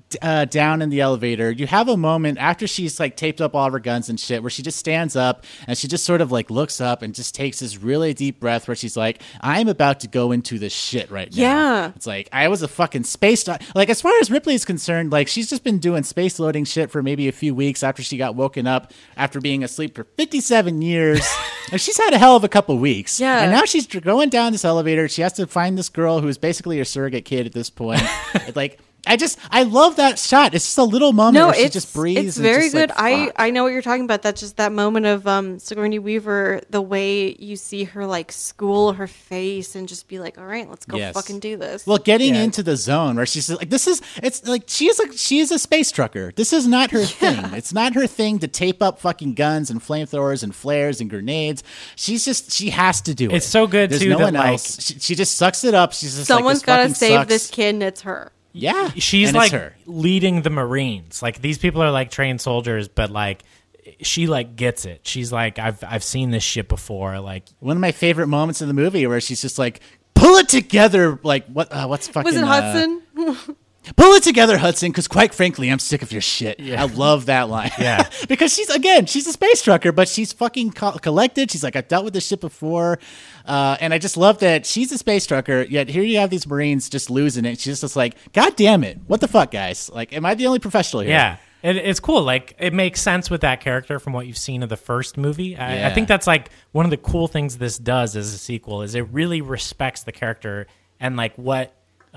down in the elevator, you have a moment after she's like taped up all of her guns and shit where she just stands up and she just sort of like looks up and just takes this really deep breath where she's like, I'm about to go into this shit right now. Yeah. It's like, I was a fucking like as far as Ripley is concerned, like she's just been doing space loading shit for maybe a few weeks after she got woken up after being asleep for 57 years. And she's had a hell of a couple weeks. Yeah. And now she's going down this elevator. She has to find this girl who's basically her surrogate kid at this point. It's like, I love that shot. It's just a little moment No, where she it's just breathes. It's and very just, good. like, fuck. I know what you're talking about. That's just that moment of Sigourney Weaver, the way you see her like school her face and just be like, all right, let's go Yes. fucking do this. Well, getting into the zone where she's like, it's like she is a space trucker. This is not her thing. It's not her thing to tape up fucking guns and flamethrowers and flares and grenades. She has to do it. It's so good, There's too, no that, one like- else. She just sucks it up. She's just Someone's like, got to this save fucking this sucks. kid, and it's her. Yeah, She's and like it's her. leading the Marines. Like these people are like trained soldiers, but like she like gets it. She's like, I've seen this shit before. Like One of my favorite moments in the movie where she's just like, pull it together. Like what's fucking Was it Hudson? pull it together, Hudson, because quite frankly, I'm sick of your shit. I love that line. Yeah. Because she's a space trucker, but she's fucking collected. She's like, I've dealt with this shit before. And I just love that she's a space trucker, yet here you have these Marines just losing it. She's just like, God damn it. What the fuck, guys? Like, am I the only professional here? yeah. It's cool. Like it makes sense with that character from what you've seen of the first movie. I Yeah. think that's like one of the cool things this does as a sequel is it really respects the character and like what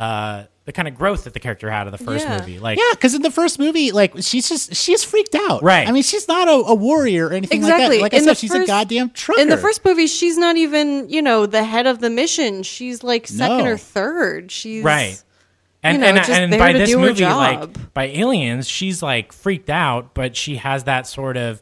the kind of growth that the character had in the first Yeah. movie. Like Yeah, because in the first movie, like she's freaked out. Right. I mean, she's not a warrior or anything Exactly. like that. Like I In the said, she's a first- goddamn trucker. In the first movie, she's not even, the head of the mission. She's like second No. or third. She's right. And just and there by to this do her movie, job. like by Aliens, she's like freaked out, but she has that sort of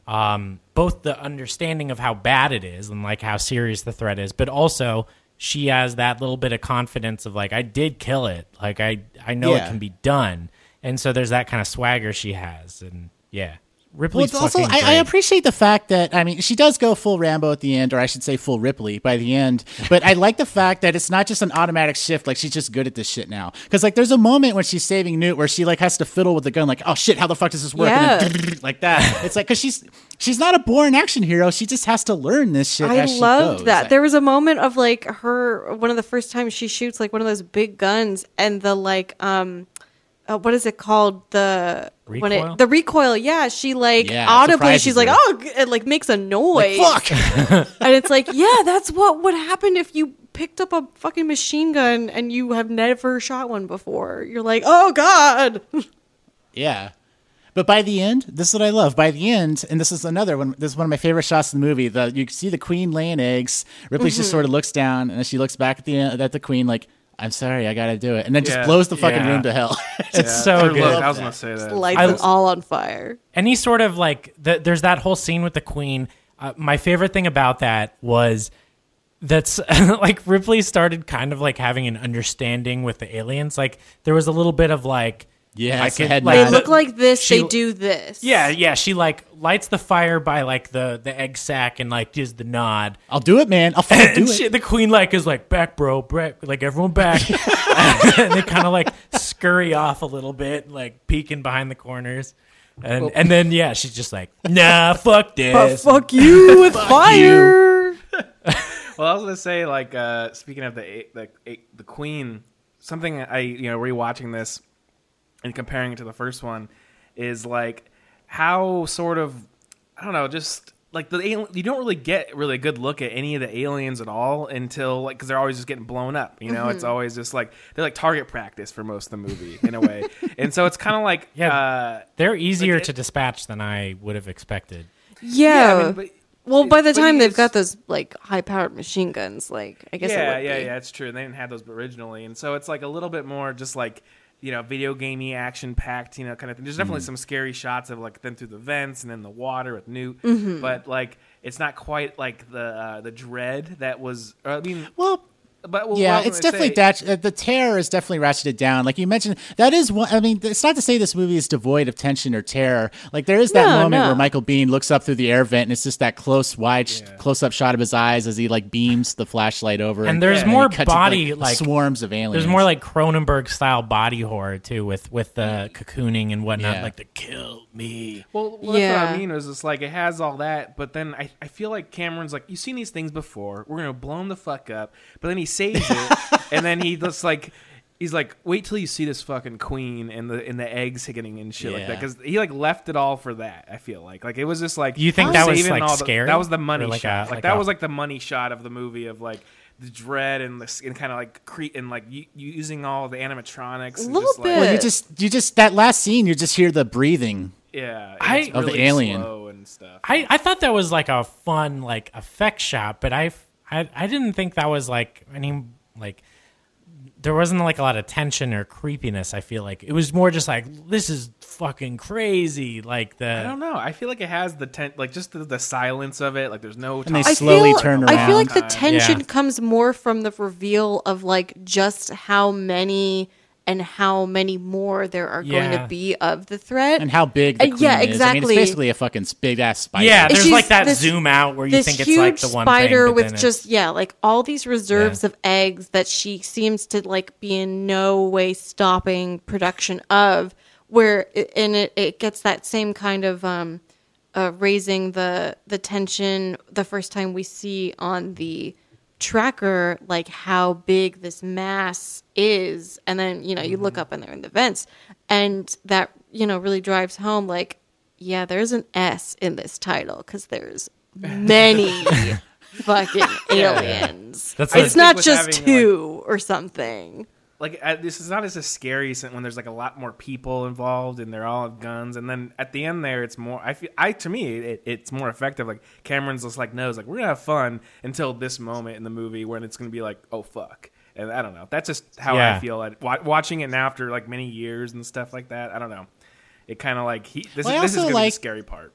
both the understanding of how bad it is and like how serious the threat is, but also she has that little bit of confidence of like, I did kill it. Like I know it Yeah. can be done. And so there's that kind of swagger she has. And yeah. Ripley's Well, it's also, fucking I great. appreciate the fact that, I mean, she does go full Rambo at the end, or I should say full Ripley by the end. But I like the fact that it's not just an automatic shift, like she's just good at this shit now. Because, like, there's a moment when she's saving Newt where she, like, has to fiddle with the gun, like, oh shit, how the fuck does this work? Yeah. And then, like that. It's like, because she's not a born action hero. She just has to learn this shit I as she loved goes. that. There was a moment of like her, one of the first times she shoots like one of those big guns, and the like, what is it called? The Recoil? the recoil. Yeah, she like Yeah, audibly, surprises she's like, her. oh, it like makes a noise. Fuck! And it's like, yeah, that's what would happen if you picked up a fucking machine gun and you have never shot one before. You're like, oh god. Yeah. But by the end, this is what I love. By the end, and this is another one. This is one of my favorite shots in the movie. You see the queen laying eggs. Ripley just sort of looks down, and then she looks back at the queen, like, "I'm sorry, I gotta do it," and then just blows the fucking room to hell. It's so good. I was gonna say that. Lights them all on fire. Any sort of like, there's that whole scene with the queen. My favorite thing about that was that's like Ripley started kind of like having an understanding with the aliens. Like there was a little bit of like, Yeah, I it's the could, head like, They nod. look like this. she- They do this. yeah. She like lights the fire by like the egg sack and like gives the nod. I'll do it, man. I'll fucking do And it. the queen like is like, back, bro, back, like everyone back. And they kind of like scurry off a little bit, like peeking behind the corners. And then yeah, she's just like, nah, fuck this. Fuck you with fire. Well, I was gonna say, like, speaking of the Queen, something I rewatching this and comparing it to the first one is like how sort of, I don't know, just like you don't really get really a good look at any of the aliens at all until like, because they're always just getting blown up. You know, it's always just like they're like target practice for most of the movie in a way, and so it's kind of like They're easier to dispatch than I would have expected. Yeah. I mean, but- Well, by the but time he they've is- got those like high-powered machine guns, like I guess it would be. it's true. They didn't have those originally, and so it's like a little bit more just like, you know, video gamey, action packed, you know, kind of thing. There's definitely some scary shots of like them through the vents and then the water with Newt, but like it's not quite like the dread that was. I mean, Well, but what I yeah, was it's gonna definitely say- the terror is definitely ratcheted down. Like you mentioned, that is one. I mean, it's not to say this movie is devoid of tension or terror. Like there is that No, moment no. where Michael Biehn looks up through the air vent, and it's just that close up shot of his eyes as he like beams the flashlight over. And there's he more cuts, body, like, swarms of aliens. There's more like Cronenberg style body horror too, with the cocooning and whatnot, Yeah. like the kill me. Well, that's Yeah. what I mean. Is it's like it has all that, but then I feel like Cameron's like, you've seen these things before. We're gonna blow him the fuck up, but then he saves it, and then he just like. He's like, wait till you see this fucking queen and the eggs hitting and shit like that, Yeah. because he like left it all for that. I feel like it was just like, You think that was, saving like, all scary? That was the money Or like shot. a- Like like that a- was like the money shot of the movie of like the dread and kind of like and like using all the animatronics. And little just, like, bit. Well, you just that last scene, you just hear the breathing. yeah, I- it's Of the really alien. slow and stuff. I thought that was like a fun like effect shot, but I didn't think that was like any like there wasn't like a lot of tension or creepiness. I feel like it was more just like, this is fucking crazy. Like I don't the know. I feel like it has the like just the silence of it. Like there's no. And they talk. slowly turn I feel around. like the tension Yeah. comes more from the reveal of like just how many and how many more there are going Yeah. to be of the threat. And how big the queen yeah, is. I mean, exactly. it's basically a fucking big ass spider. yeah, there's She's like that this- zoom out where you this think it's huge like the one spider thing, but with then it's- just like all these reserves Yeah. of eggs that she seems to like be in no way stopping production of, where it gets that same kind of raising the tension the first time we see on the tracker like how big this mass is, and then you look up and they're in the vents, and that really drives home like, yeah, there's an S in this title because there's many fucking aliens. That's It's like- not with just having, two or something. Like this is not as scary when there's like a lot more people involved and they're all have guns, and then at the end there it's more. To me it's more effective. Like Cameron's just like knows like we're gonna have fun until this moment in the movie when it's gonna be like, oh fuck. And I don't know. That's just how Yeah. I feel at watching it now after like many years and stuff like that. I don't know. It kind of like this Well, I is also gonna be the like- scary part.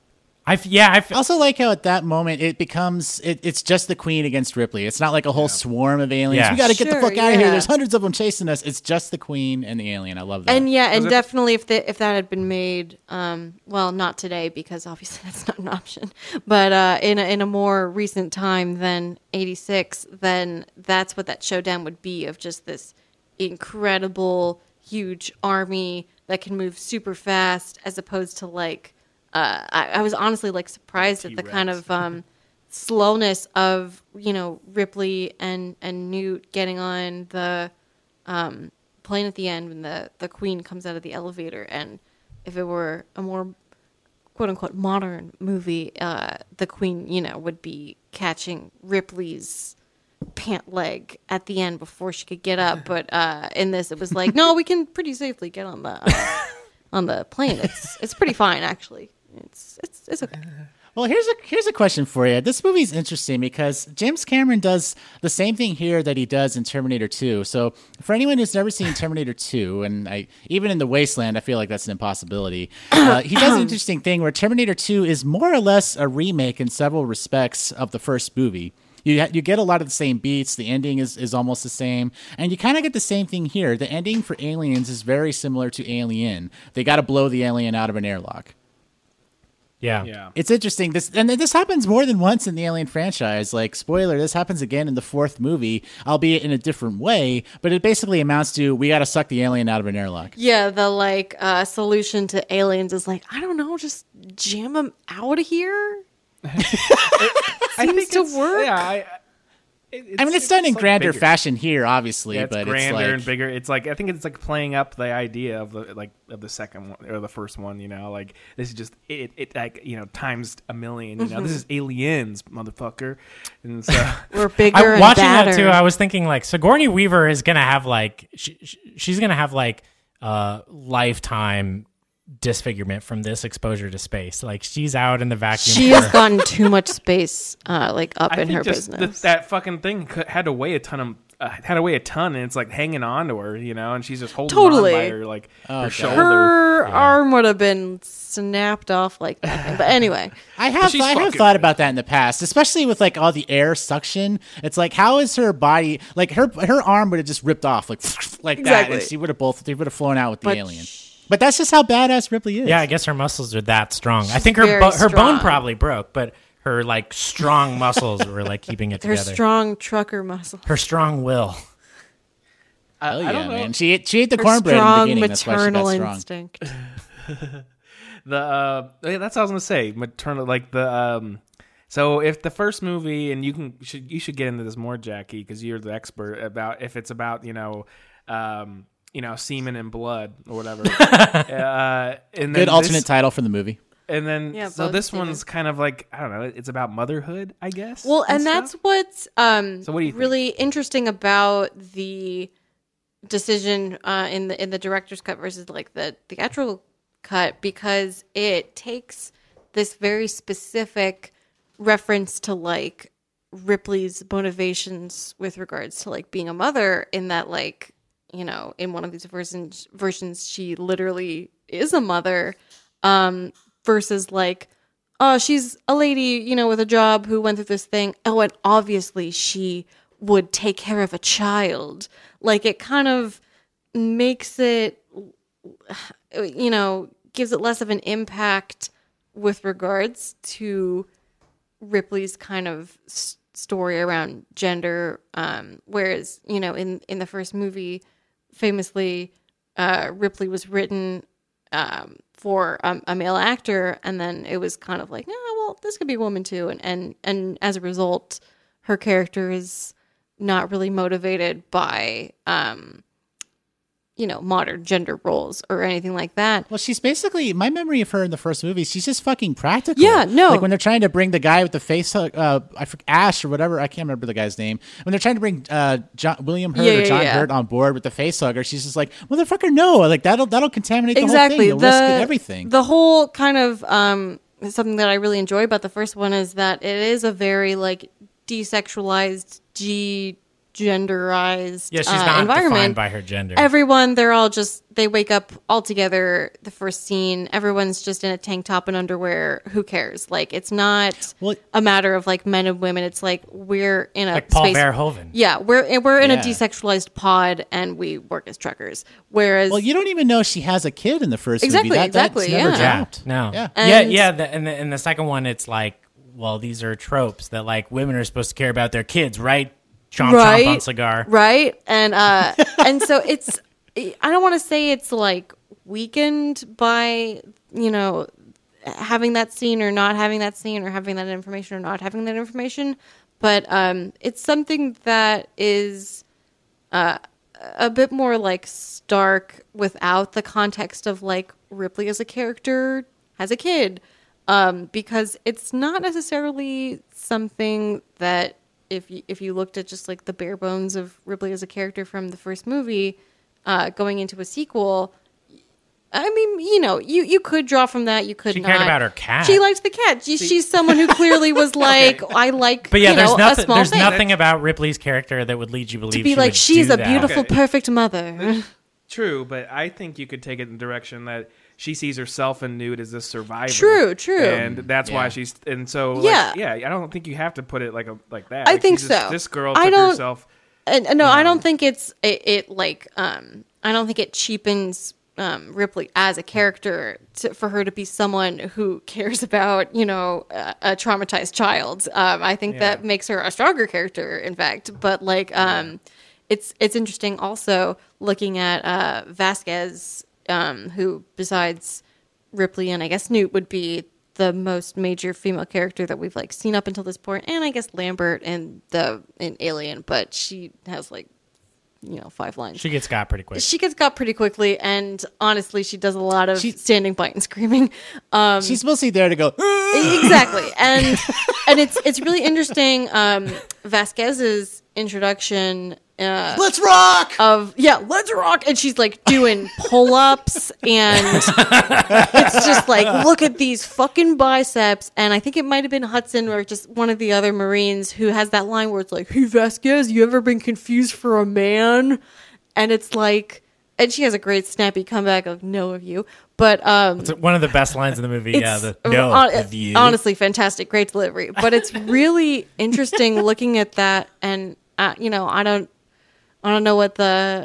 I also like how at that moment it becomes it's just the Queen against Ripley. It's not like a whole swarm of aliens. Yeah. We got to get the Sure, fuck out of here. yeah. There's hundreds of them chasing us. It's just the Queen and the alien. I love that. And definitely if that had been made, well, not today because obviously that's not an option, but in a more recent time than '86, then that's what that showdown would be, of just this incredible, huge army that can move super fast, as opposed to like. I was honestly like surprised at the kind of slowness of Ripley and Newt getting on the plane at the end when the Queen comes out of the elevator. And if it were a more quote unquote modern movie, the Queen would be catching Ripley's pant leg at the end before she could get up. But in this, it was like, no, we can pretty safely get on the plane. It's pretty fine actually. It's okay. Well, here's a question for you. This movie's interesting because James Cameron does the same thing here that he does in Terminator 2. So for anyone who's never seen Terminator 2, and even in The Wasteland, I feel like that's an impossibility. He does an interesting thing where Terminator 2 is more or less a remake in several respects of the first movie. You get a lot of the same beats. The ending is almost the same. And you kind of get the same thing here. The ending for Aliens is very similar to Alien. They got to blow the alien out of an airlock. Yeah. It's interesting. This happens more than once in the Alien franchise. Like, spoiler, this happens again in the fourth movie, albeit in a different way. But it basically amounts to, we got to suck the alien out of an airlock. Yeah, the solution to aliens is like, I don't know, just jam them out of here. Seems to work. Yeah, it's done in grander fashion here, obviously, yeah, it's but grander it's like, and bigger. It's like, I think it's like playing up the idea of the second one or the first one. Like this is just it like times a million. This is Aliens, motherfucker. And so we're bigger. Watching and that too, I was thinking like Sigourney Weaver is gonna have like she's gonna have like lifetime disfigurement from this exposure to space. Like she's out in the vacuum. She has gotten too much space, up I in think her just business. that fucking thing had to weigh a ton, and it's like hanging on to her, and she's just holding on by her her shoulder. Her arm would have been snapped off like nothing. But anyway, I have thought about that in the past, especially with like all the air suction. It's like, how is her body, like her arm would have just ripped off like exactly. that, and they would have flown out with the alien. But that's just how badass Ripley is. Yeah, I guess her muscles are that strong. I think her very bone probably broke, but her like strong muscles were like keeping it her together. strong trucker muscle. Her strong will. I don't know, man. She ate the cornbread in the beginning. That's why she got strong. Instinct. That's what I was gonna say. Maternal, like the So if the first movie, and you should get into this more, Jackie, because you're the expert about if it's about semen and blood or whatever. And good alternate title for the movie. And then this one's kind of like, I don't know, it's about motherhood, I guess. Well, and that's what's so what do you really interesting about the decision in the director's cut versus like the theatrical cut, because it takes this very specific reference to like Ripley's motivations with regards to like being a mother, in that like, in one of these versions she literally is a mother, versus like, oh, she's a lady, with a job who went through this thing. Oh, and obviously she would take care of a child. Like, it kind of makes it, gives it less of an impact with regards to Ripley's kind of story around gender. Whereas, in the first movie, famously, Ripley was written for a male actor, and then it was kind of like, well, this could be a woman too, and as a result, her character is not really motivated by modern gender roles or anything like that. Well, she's basically, my memory of her in the first movie, she's just fucking practical. Yeah, no. Like when they're trying to bring the guy with the face hug, Ash or whatever, I can't remember the guy's name. When they're trying to bring William Hurt or John Hurt on board with the face hugger, she's just like, motherfucker, no. Like that'll contaminate the whole thing. You'll risk everything. The whole kind of something that I really enjoy about the first one is that it is a very like desexualized genderized Yeah, she's not environment. defined by her gender. Everyone, they wake up all together. The first scene, everyone's just in a tank top and underwear. Who cares? Like, it's not a matter of like men and women. It's like we're in a like Paul space. Verhoeven. Yeah, we're in a Yeah. desexualized pod and we work as truckers. Whereas, Well, you don't even know she has a kid in the first Exactly, movie. exactly, That's never yeah. dropped. No. Yeah. And- In the second one, it's like, well, these are tropes that like women are supposed to care about their kids, right? Chomp chomp on cigar. Right. And and so it's, I don't want to say it's like weakened by, having that scene or not having that scene or having that information or not having that information, but it's something that is a bit more like stark without the context of like Ripley as a character has a kid, because it's not necessarily something that if you looked at just like the bare bones of Ripley as a character from the first movie, going into a sequel, I mean, you could draw from that. You could. She not. cared about her cat. She liked the cat. She's someone who clearly was like, I like. But yeah, there's nothing. A small There's thing. nothing about Ripley's character that would lead you to believe To be she like, would she's do a that. beautiful, Okay. perfect mother. True, but I think you could take it in the direction that she sees herself and Newt as this survivor. True. And that's why she's and so Yeah. I don't think you have to put it like that. I Like, think she's just- so. This girl I took don't- herself. No, I don't think it I don't think it cheapens Ripley as a character for her to be someone who cares about a traumatized child. I think that makes her a stronger character, in fact. But like, it's interesting also looking at Vasquez, who besides Ripley and I guess Newt would be the most major female character that we've like seen up until this point, and I guess Lambert in Alien, but she has like 5 lines. She gets got pretty quick. She gets got pretty quickly, and honestly, she does a lot of standing by and screaming. She's mostly there to go. Exactly, and it's really interesting. Vasquez's introduction. Let's rock! Let's rock! And she's like doing pull-ups, and it's just like, look at these fucking biceps. And I think it might have been Hudson or just one of the other Marines who has that line where it's like, "Hey Vasquez, you ever been confused for a man?" And it's like, and she has a great snappy comeback of "No of you," but It's one of the best lines in the movie. Yeah, the no of you. honestly fantastic, great delivery. But it's really interesting looking at that, and I don't know what the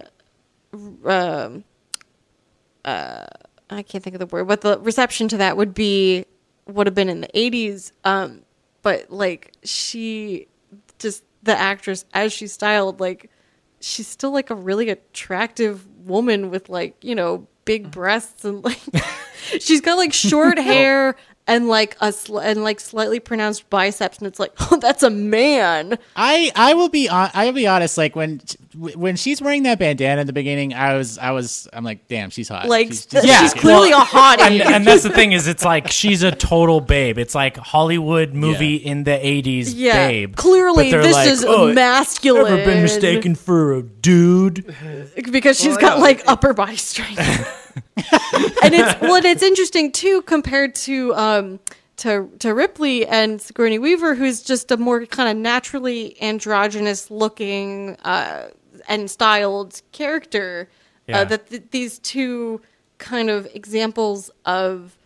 I can't think of the word. What the reception to that would have been in the 80s. But like she just the actress as she's styled, like she's still like a really attractive woman with like, big breasts and like she's got like short hair and like slightly pronounced biceps, and it's like, oh, that's a man. I will be honest. Like when she's wearing that bandana in the beginning, I'm like, damn, she's hot. Like, she's she's clearly a hottie. And that's the thing is, it's like she's a total babe. It's like Hollywood movie in the 80s babe. Clearly, But they're this like, is "Oh, masculine. Ever been mistaken for a dude? Because she's got like upper body strength. And it's interesting too compared to Ripley and Sigourney Weaver, who's just a more kind of naturally androgynous looking and styled character. Yeah. These two kind of examples of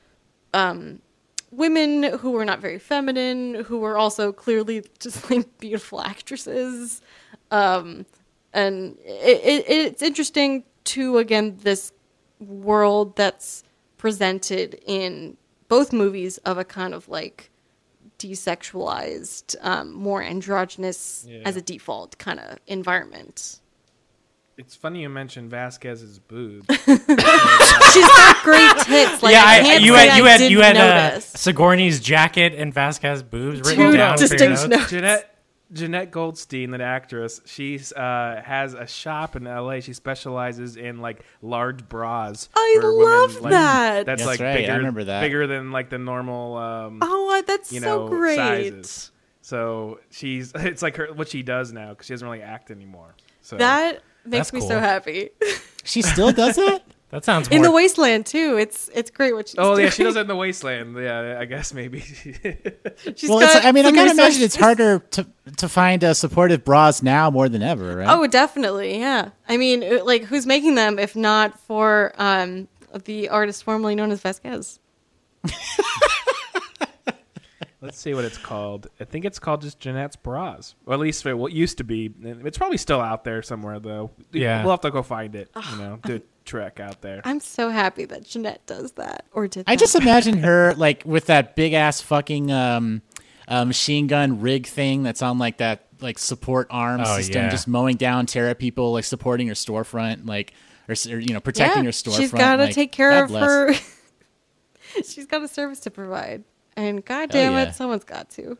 women who are not very feminine, who are also clearly just like beautiful actresses. And it's interesting too, again, this world that's presented in both movies of a kind of like desexualized, more androgynous as a default kind of environment. It's funny you mentioned Vasquez's boobs. She's got great tits. Like, I can't you say had I didn't notice. notice. Sigourney's jacket and Vasquez's boobs written Two down. for your distinct notes. notes. Jeanette Goldstein, that actress, she's has a shop in LA. She specializes in like large bras. I for love women, like, that. That's That's like right, I bigger, remember that. bigger than like the normal. Oh, that's so great. Sizes. So it's like what she does now because she doesn't really act anymore. So That makes That's me cool. so happy. She still does that? That sounds in more... the wasteland too. It's great what she's doing. Oh yeah, she does it in the wasteland. Yeah, I guess maybe. She's Well, got I some gotta imagine resources. it's harder to find supportive bras now more than ever, right? Oh, definitely, yeah. I mean, like, who's making them if not for the artist formerly known as Vasquez? Let's see what it's called. I think it's called just Jeanette's Bras, or at least what used to be. It's probably still out there somewhere, though. Yeah. We'll have to go find it. Do a trek out there. I'm so happy that Jeanette does that or did. I that. just imagine her like with that big ass fucking machine gun rig thing that's on like that like support arm system, just mowing down Terra people, like supporting her storefront, like or protecting her storefront. She's got to like, take care God of bless. her. She's got a service to provide, and goddamn yeah. it, someone's got to.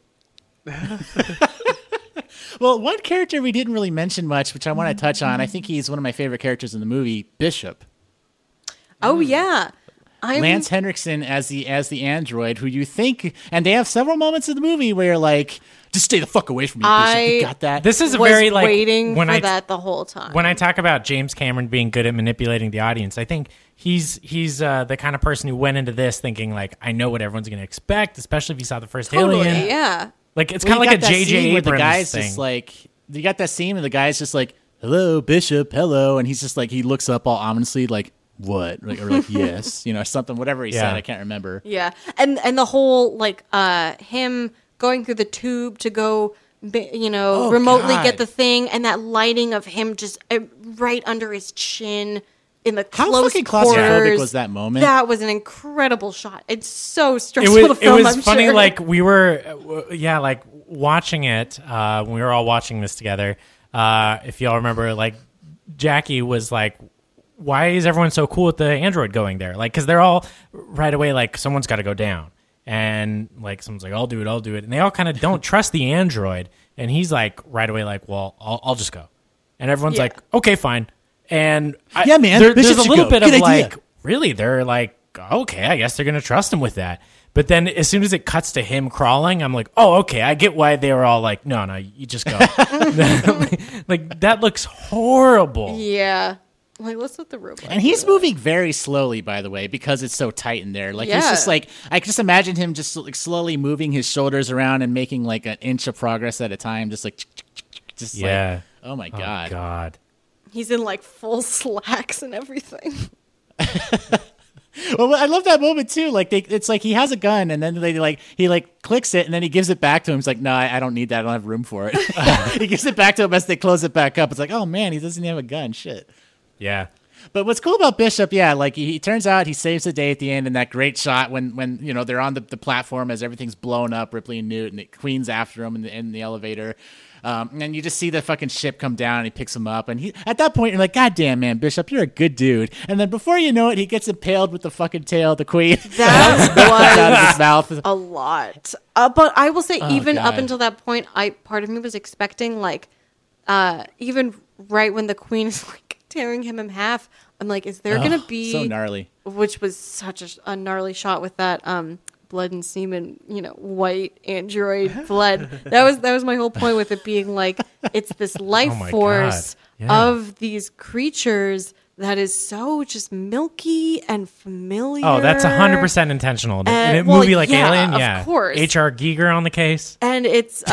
Well, one character we didn't really mention much, which I want to touch on. I think he's one of my favorite characters in the movie, Bishop. Oh yeah, Lance Henriksen as the android, who you think, and they have several moments in the movie where you're like, just stay the fuck away from me, Bishop. You got that? This is a was very like waiting when for I that the whole time. when I talk about James Cameron being good at manipulating the audience, I think he's the kind of person who went into this thinking like, I know what everyone's going to expect, especially if you saw the first totally, Alien. yeah. Like it's Well, kind of you like a got that J.J. scene where the Abrams guy's thing. just like, you got that scene where the guy's just like, hello, Bishop, hello, and he's just like, he looks up all ominously like, what? Like, or like, yes, something, whatever he said, I can't remember. Yeah, and the whole like him going through the tube to go, remotely God. get the thing, and that lighting of him just right under his chin in the How close fucking quarters. claustrophobic was that moment? That was an incredible shot. It's so it stressful was, to film. it was I'm funny. sure. Like we were, like watching it. When we were all watching this together. If y'all remember, like Jackie was like, "Why is everyone so cool with the android going there?" Like, because they're all right away like someone's got to go down, and like someone's like, "I'll do it," and they all kind of don't trust the android, and he's like right away like, "Well, I'll just go," and everyone's like, "Okay, fine." And Yeah, man, there's Bishop a should little go. bit of Good idea. like, really, they're like, okay, I guess they're gonna trust him with that. But then as soon as it cuts to him crawling, I'm like, oh, okay, I get why they were all like, no, you just go. Like that looks horrible. yeah, like let's let the robot. And he's moving very slowly, by the way, because it's so tight in there. Like he's Yeah. just like, I can just imagine him just like slowly moving his shoulders around and making like an inch of progress at a time, just like, just Yeah. like, oh my god. Oh, God. He's in like full slacks and everything. Well, I love that moment too. Like it's like he has a gun, and then he clicks it, and then he gives it back to him. He's like, "No, I don't need that. I don't have room for it." He gives it back to him as they close it back up. It's like, oh man, he doesn't have a gun. Shit. Yeah. But what's cool about Bishop, yeah, like he turns out he saves the day at the end in that great shot when they're on the platform as everything's blown up, Ripley and Newt, and the Queen's after him in the elevator. And you just see the fucking ship come down, and he picks him up, and he at that point you're like, God damn, man, Bishop, you're a good dude. And then before you know it, he gets impaled with the fucking tail of the Queen. That out of his was mouth. a lot. But I will say, even up God. until that point, part of me was expecting like, even right when the Queen is like tearing him in half, I'm like, is there gonna be so gnarly? Which was such a gnarly shot with that blood and semen, white android blood. That was my whole point with it being like, it's this life Oh my force God. Yeah. of these creatures that is so just milky and familiar. Oh, that's 100% intentional. In a well, movie like yeah, Alien, of yeah. course. H.R. Giger on the case. And it's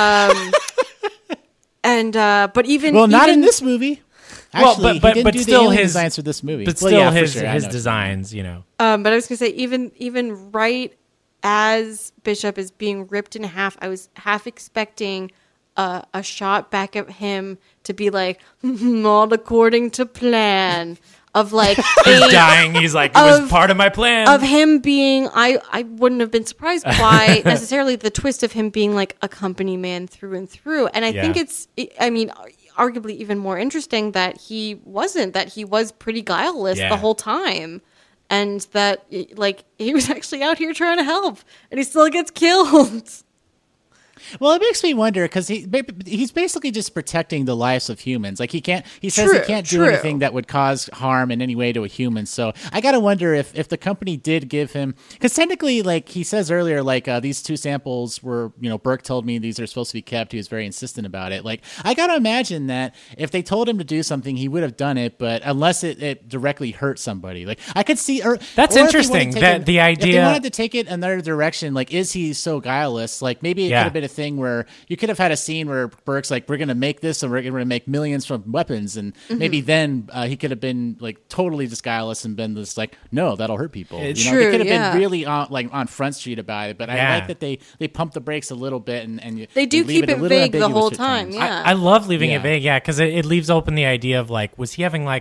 but even Well, not even, in this movie. Well, Actually, but he didn't do still the alien his designs for this movie. But Well, still yeah, for his sure, I know. designs, But I was gonna say even right as Bishop is being ripped in half, I was half expecting a shot back at him to be like, not according to plan. Of like He's dying. He's like, it was part of my plan. Of him being, I wouldn't have been surprised by necessarily the twist of him being like a company man through and through. And I think arguably even more interesting that he wasn't, that he was pretty guileless the whole time. And that like he was actually out here trying to help and he still gets killed. Well, it makes me wonder because he's basically just protecting the lives of humans. Like he says he can't do anything that would cause harm in any way to a human. So I gotta wonder if the company did give him, because technically, like he says earlier, like these 2 samples were, Burke told me these are supposed to be kept. He was very insistent about it. Like I gotta imagine that if they told him to do something, he would have done it, but unless it directly hurt somebody, like I could see. That's interesting. That the idea, if they wanted to take it another direction, like is he so guileless? Like maybe it could have been a thing where you could have had a scene where Burke's like, we're going to make this and we're going to make millions from weapons. And maybe then he could have been like totally just guileless and been this like, no, that'll hurt people. True, they could have been really on Front Street about it. But I like that they pump the brakes a little bit and they do keep it vague the whole time. Yeah. I love leaving it vague. Yeah. Cause it leaves open the idea of like, was he having like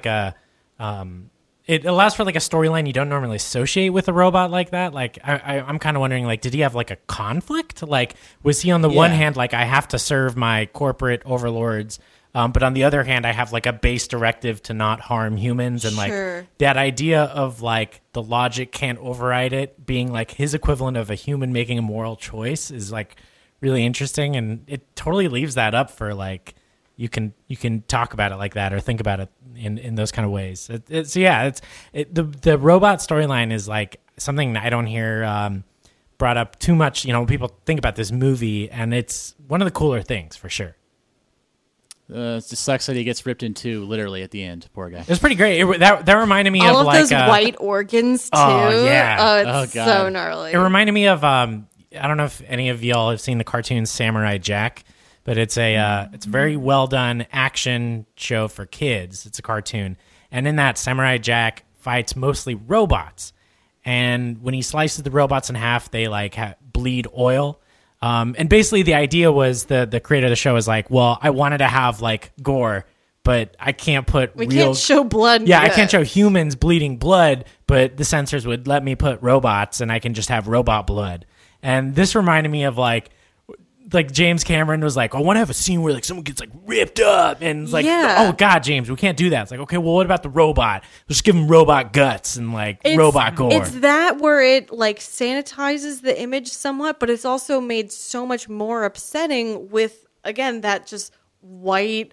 it allows for like a storyline you don't normally associate with a robot like that. Like I'm kind of wondering, like, did he have like a conflict? Like, was he on the one hand like I have to serve my corporate overlords, but on the other hand I have like a base directive to not harm humans, and like that idea of like the logic can't override it being like his equivalent of a human making a moral choice is like really interesting, and it totally leaves that up for like. You can talk about it like that or think about it in those kind of ways. The robot storyline is like something that I don't hear brought up too much. When people think about this movie, and it's one of the cooler things for sure. It just sucks that he gets ripped in two literally at the end. Poor guy. It was pretty great. That reminded me all of those like white organs too. Oh yeah, it's so gnarly. It reminded me of I don't know if any of y'all have seen the cartoon Samurai Jack. But it's a very well done action show for kids. It's a cartoon, and in that, Samurai Jack fights mostly robots. And when he slices the robots in half, they like bleed oil. And basically, the idea was the creator of the show was like, well, I wanted to have like gore, but I can't put we can't show blood. Yeah, I can't show humans bleeding blood, but the censors would let me put robots, and I can just have robot blood. And this reminded me of like James Cameron was like, I want to have a scene where like someone gets like ripped up, and it's like, oh God, James, we can't do that. It's like, okay, well, what about the robot? Let's give him robot guts and like robot gore. It's that where it like sanitizes the image somewhat, but it's also made so much more upsetting with, again, that just white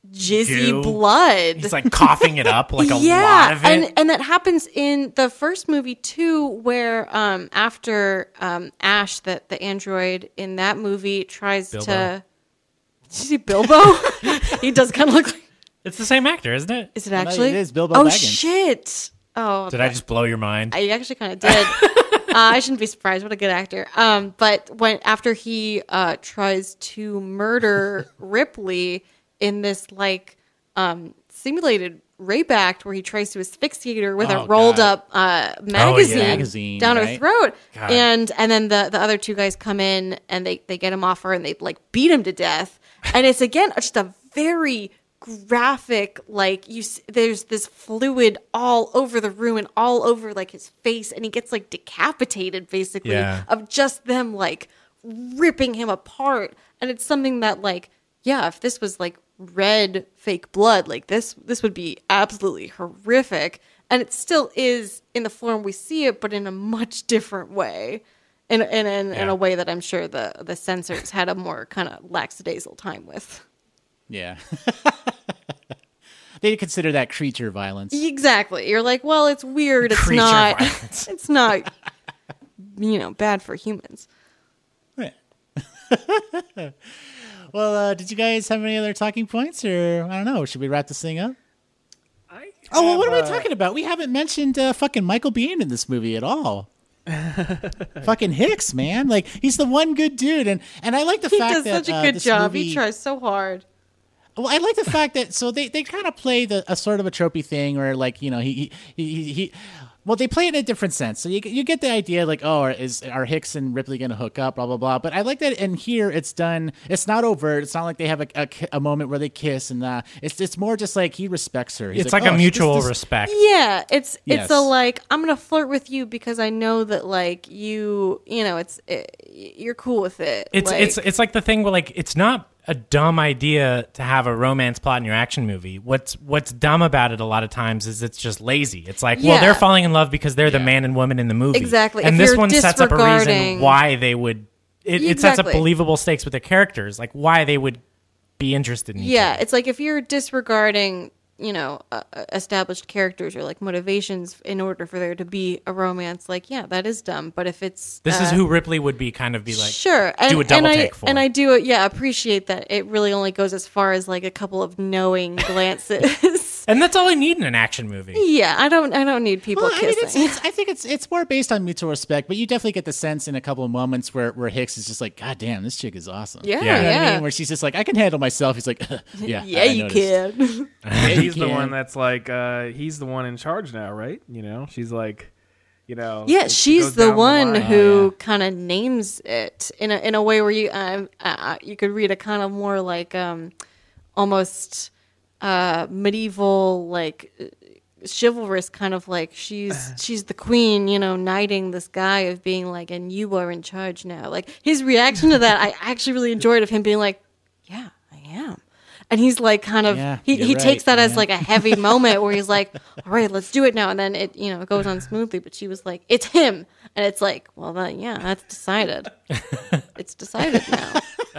jizzy blood. He's like coughing it up like a lot of it. And that happens in the first movie too, where after Ash, the android in that movie tries Bilbo. to. Did you see Bilbo? He does kind of look like. It's the same actor, isn't it? Is it actually? It is Bilbo Oh Baggins. Shit! Oh, did I just blow your mind? I actually kind of did. I shouldn't be surprised. What a good actor. But after he tries to murder Ripley in this like simulated rape act where he tries to asphyxiate her with a rolled up magazine down her throat, and then the other two guys come in and they get him off her and they like beat him to death, and it's again just a very graphic, like there's this fluid all over the room and all over like his face, and he gets like decapitated basically of just them like ripping him apart. And it's something that like, yeah, if this was like red fake blood, like this would be absolutely horrific, and it still is in the form we see it, but in a much different way, in a way that I'm sure the censors had a more kind of lackadaisical time with. Yeah. They consider that creature violence. Exactly. You're like, well, it's weird. It's not. Violence. It's not. Bad for humans. Right. Well, did you guys have any other talking points, or I don't know? Should we wrap this thing up? What are we talking about? We haven't mentioned fucking Michael Biehn in this movie at all. Fucking Hicks, man! Like he's the one good dude, and I like the fact that he does such a good job. Movie, he tries so hard. Well, I like the fact that they kind of play a sort of a tropey thing, or like he well, they play it in a different sense. So you get the idea, like, oh, are Hicks and Ripley going to hook up, blah, blah, blah. But I like that in here it's done, it's not overt. It's not like they have a moment where they kiss, and it's more just like he respects her. He's it's like a mutual respect. Yeah, it's a like, I'm going to flirt with you because I know that like you're cool with it. It's like the thing where like, it's not a dumb idea to have a romance plot in your action movie. What's dumb about it a lot of times is it's just lazy. It's like, well, they're falling in love because they're the man and woman in the movie. Exactly. And this one sets up a reason why they would it sets up believable stakes with the characters, like why they would be interested in each other. It's like if you're disregarding, established characters or like motivations in order for there to be a romance, like, that is dumb. But if it's this is who Ripley would be kind of be like, sure, do a double take for. And I do appreciate that it really only goes as far as like a couple of knowing glances. And that's all I need in an action movie. Yeah, I don't need people kissing. I think it's more based on mutual respect, but you definitely get the sense in a couple of moments where Hicks is just like, God damn, this chick is awesome. Yeah. You know what I mean? Where she's just like, I can handle myself. He's like, yeah, you can. He's the one that's like, he's the one in charge now, right? She's like, Yeah, she's the one who kind of names it in a way where you could read a kind of more like almost medieval, like chivalrous kind of like she's the queen, knighting this guy of being like, and you are in charge now. Like his reaction to that, I actually really enjoyed, of him being like, yeah, I am. And he's like kind of he takes that as like a heavy moment where he's like, all right, let's do it now. And then it goes on smoothly. But she was like, it's him, and it's like, well, that's decided. It's decided now.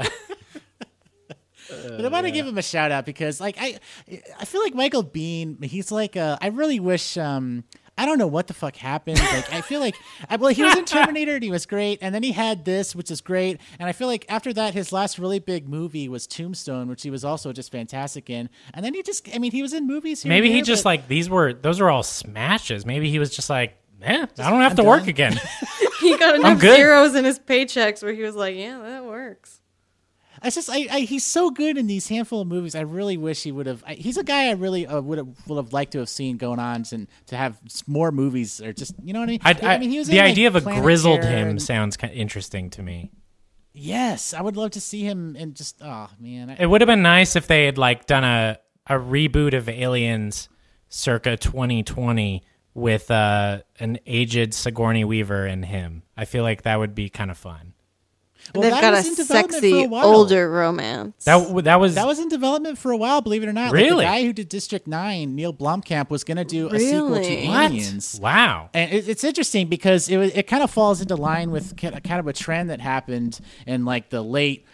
But I want to give him a shout out because, like, I feel like Michael Biehn, he's like, I really wish, I don't know what the fuck happened. Like, I feel like, he was in Terminator and he was great, and then he had this, which is great, and I feel like after that, his last really big movie was Tombstone, which he was also just fantastic in, and then he was in movies here. Maybe he just like those were all smashes. Maybe he was just like, I don't have to work again. He got enough zeros in his paychecks where he was like, yeah, that works. It's just he's so good in these handful of movies. I really wish he would have. He's a guy I really would have liked to have seen going on and to have more movies, or just, you know what I mean. He was the idea of a Planet grizzled Terror him sounds kind of interesting to me. Yes, I would love to see him and just, oh man, it would have been nice if they had like done a reboot of Aliens circa 2020 with an aged Sigourney Weaver and him. I feel like that would be kind of fun. Well, they've got a sexy older romance. That was in development for a while, believe it or not. Really? Like the guy who did District 9, Neil Blomkamp, was going to do a sequel to Aliens. Wow. And it's interesting because it kind of falls into line with kind of a trend that happened in like the late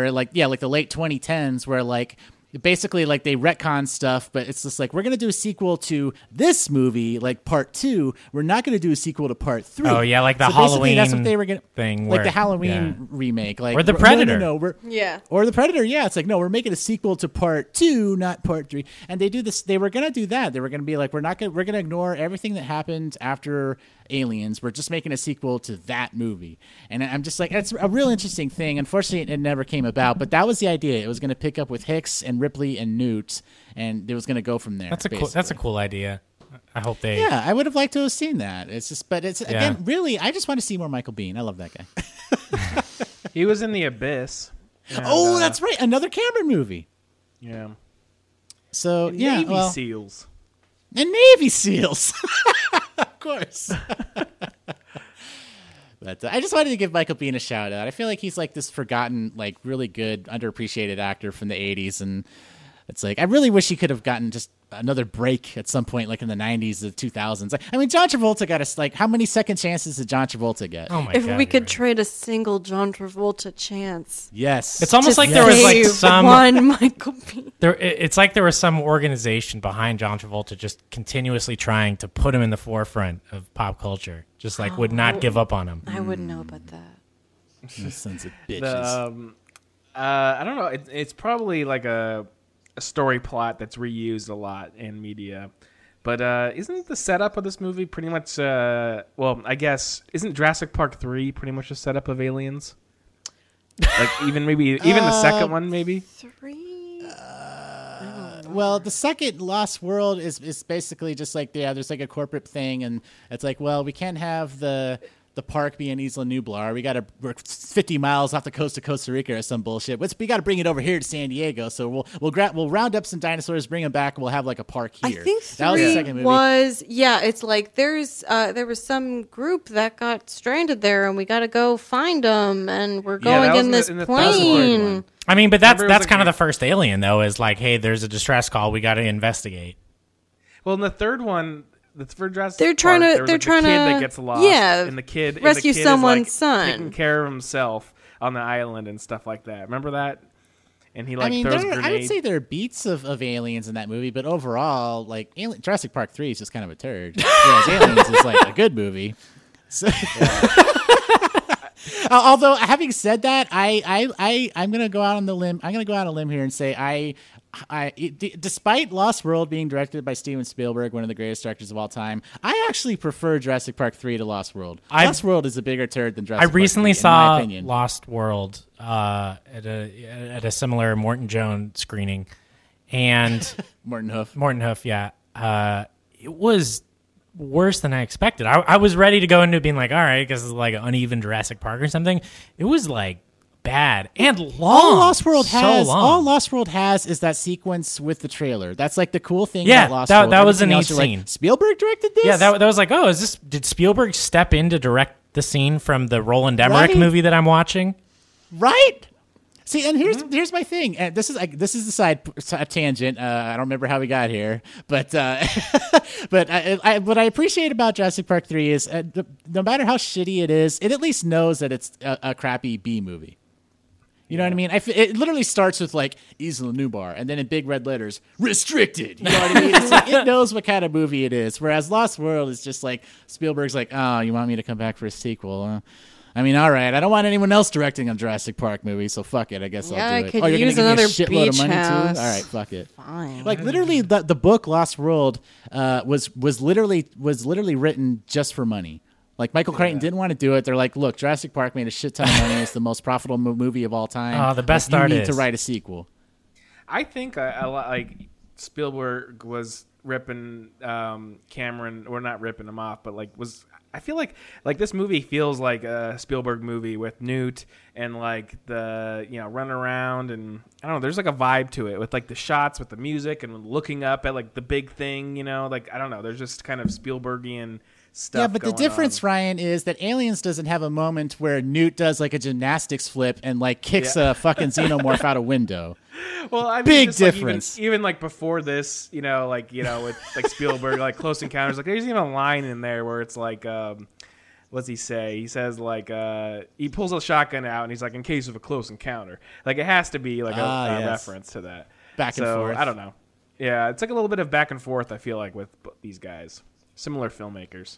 2010s, where like basically like they retcon stuff, but it's just like, we're going to do a sequel to this movie, like part 2. We're not going to do a sequel to part 3. Oh yeah, like the Halloween that's what they were gonna, thing, like the Halloween remake, like, or the Predator. Or the Predator. Yeah, it's like, no, we're making a sequel to part 2, not part 3. And they do this. They were going to do that. They were going to be like, we're going to ignore everything that happened after Aliens. We're just making a sequel to that movie. And I'm just like, that's a real interesting thing. Unfortunately, it never came about, but that was the idea. It was going to pick up with Hicks and Ripley and Newt, and it was going to go from there. That's a cool idea. I hope they. Yeah, I would have liked to have seen that. It's just, but it's again, really, I just want to see more Michael Biehn. I love that guy. He was in The Abyss. And, that's right, another Cameron movie. Yeah. So and yeah, Navy SEALs. And Navy SEALs, of course. But I just wanted to give Michael Biehn a shout out. I feel like he's like this forgotten, like really good, underappreciated actor from the 80s. And it's like, I really wish he could have gotten just another break at some point, like in the 90s, the 2000s. I mean, John Travolta got us, like, how many second chances did John Travolta get? Oh my God. If we could trade a single John Travolta chance. Yes. It's almost like there was like some one Michael Biehn. It's like there was some organization behind John Travolta just continuously trying to put him in the forefront of pop culture. Just like would not give up on him. I wouldn't know about that. Sons of bitches. I don't know. It's probably like a story plot that's reused a lot in media. But isn't the setup of this movie pretty much, well, I guess, isn't Jurassic Park 3 pretty much a setup of Aliens? Like even the second one, maybe? 3? Well, the second Lost World is basically just like, there's like a corporate thing, and it's like, well, we can't have the park be in Isla Nublar. We're 50 miles off the coast of Costa Rica or some bullshit. We got to bring it over here to San Diego. So we'll round up some dinosaurs, bring them back, and we'll have like a park here. I think 3 that was the second movie. It's like there was some group that got stranded there, and we got to go find them, and we're going in this plane. I mean, but that's kind of the first Alien, though, is like, hey, there's a distress call, we got to investigate. Well, in the third one, the third Jurassic they're trying Park, to the kid that gets lost, and the kid rescue is someone's like son, taking care of himself. on the island and stuff like that. Remember that? And he like throws grenades. I would say there are beats of aliens in that movie, but overall, like Jurassic Park 3 is just kind of a turd. Whereas Aliens is like a good movie. So, although having said that, I'm gonna go out on the limb. I'm gonna go out on a limb here and say despite Lost World being directed by Steven Spielberg, one of the greatest directors of all time, I actually prefer Jurassic Park 3 to Lost World. Lost World is a bigger turd than Jurassic Park 3, recently saw in my opinion. Lost World at a similar Morton Jones screening, and Morton Hoof, yeah. It was worse than I expected. I was ready to go into being like, all right, because it's like an uneven Jurassic Park or something. It was like bad and long. All Lost World has is that sequence with the trailer. That's like the cool thing Yeah, about Lost World. that was a Everything neat else, you're like, scene. Spielberg directed this? Yeah, that was like, oh, did Spielberg step in to direct the scene from the Roland Emmerich Right? movie that I'm watching? Right? See, and here's my thing. And this is the side tangent. I don't remember how we got here, but but what I appreciate about Jurassic Park 3 is no matter how shitty it is, it at least knows that it's a crappy B movie. You know what I mean? It literally starts with like Isla Nublar, and then in big red letters, restricted. You know what I mean? It's like, it knows what kind of movie it is. Whereas Lost World is just like Spielberg's like, oh, you want me to come back for a sequel? I mean, all right. I don't want anyone else directing a Jurassic Park movie, so fuck it. I guess I'll do it. Could Oh, you're use gonna give me a another shitload of beach money house. too? All right, fuck it. Fine. Like literally, the book Lost World was literally written just for money. Like Michael Crichton didn't want to do it. They're like, look, Jurassic Park made a shit ton of money. It's the most profitable movie of all time. Oh, the best you start need is to write a sequel. I think like Spielberg was ripping Cameron, or not ripping him off, but like I feel like this movie feels like a Spielberg movie with Newt and like the run around, and I don't know, there's like a vibe to it with like the shots with the music and looking up at like the big thing, like I don't know, there's just kind of Spielbergian stuff. Yeah, but the going difference, on. Ryan, is that Aliens doesn't have a moment where Newt does like a gymnastics flip and like kicks a fucking xenomorph out a window. Well, I mean, Big just, like, difference. even like before this, with like Spielberg, like Close Encounters, like there's even a line in there where it's like, what's he say? He says like, he pulls a shotgun out and he's like, in case of a close encounter. Like it has to be like a yes. reference to that. Back and forth. I don't know. Yeah, it's like a little bit of back and forth, I feel like, with these guys. Similar filmmakers.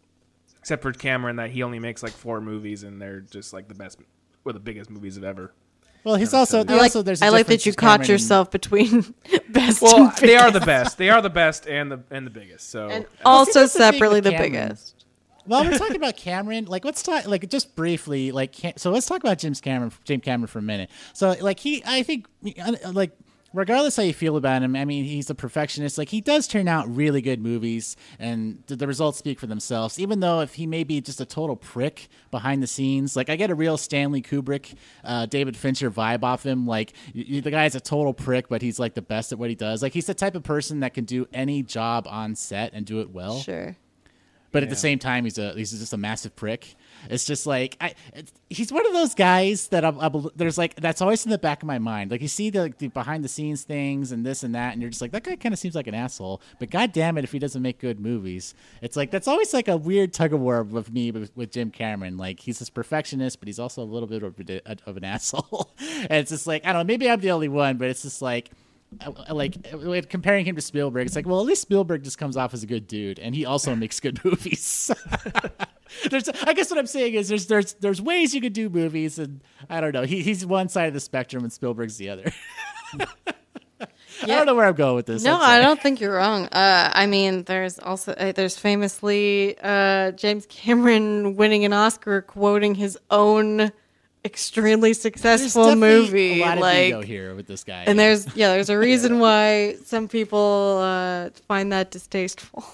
Except for Cameron, that he only makes like 4 movies and they're just like the best or the biggest movies ever. Well, he's also there's a I like difference that you with caught Cameron yourself between best Well, and biggest. they are the best. They are the best and the biggest. So And see, also that's the thing separately with the Cameron. biggest. Well, we're talking about Cameron. Like, let's talk, like, just briefly, like, so let's talk about James Cameron for a minute. So, like, I think, like, regardless how you feel about him, I mean, he's a perfectionist. Like, he does turn out really good movies, and the results speak for themselves. Even though if he may be just a total prick behind the scenes, like, I get a real Stanley Kubrick, David Fincher vibe off him. Like, the guy's a total prick, but he's like the best at what he does. Like, he's the type of person that can do any job on set and do it well. Sure. But at the same time, he's just a massive prick. It's just like he's one of those guys that there's like that's always in the back of my mind. Like you see the behind the scenes things and this and that, and you're just like, that guy kind of seems like an asshole. But god damn it, if he doesn't make good movies, it's like that's always like a weird tug of war with me with Jim Cameron. Like he's this perfectionist, but he's also a little bit of an asshole. And it's just like, I don't know, maybe I'm the only one, but it's just like comparing him to Spielberg, it's like, well, at least Spielberg just comes off as a good dude, and he also makes good movies. I guess what I'm saying is there's ways you could do movies, and I don't know. He's one side of the spectrum, and Spielberg's the other. I don't know where I'm going with this. No, I don't think you're wrong. I mean, there's also there's famously James Cameron winning an Oscar quoting his own extremely successful movie. A lot of like ego here with this guy, and there's a reason why some people find that distasteful.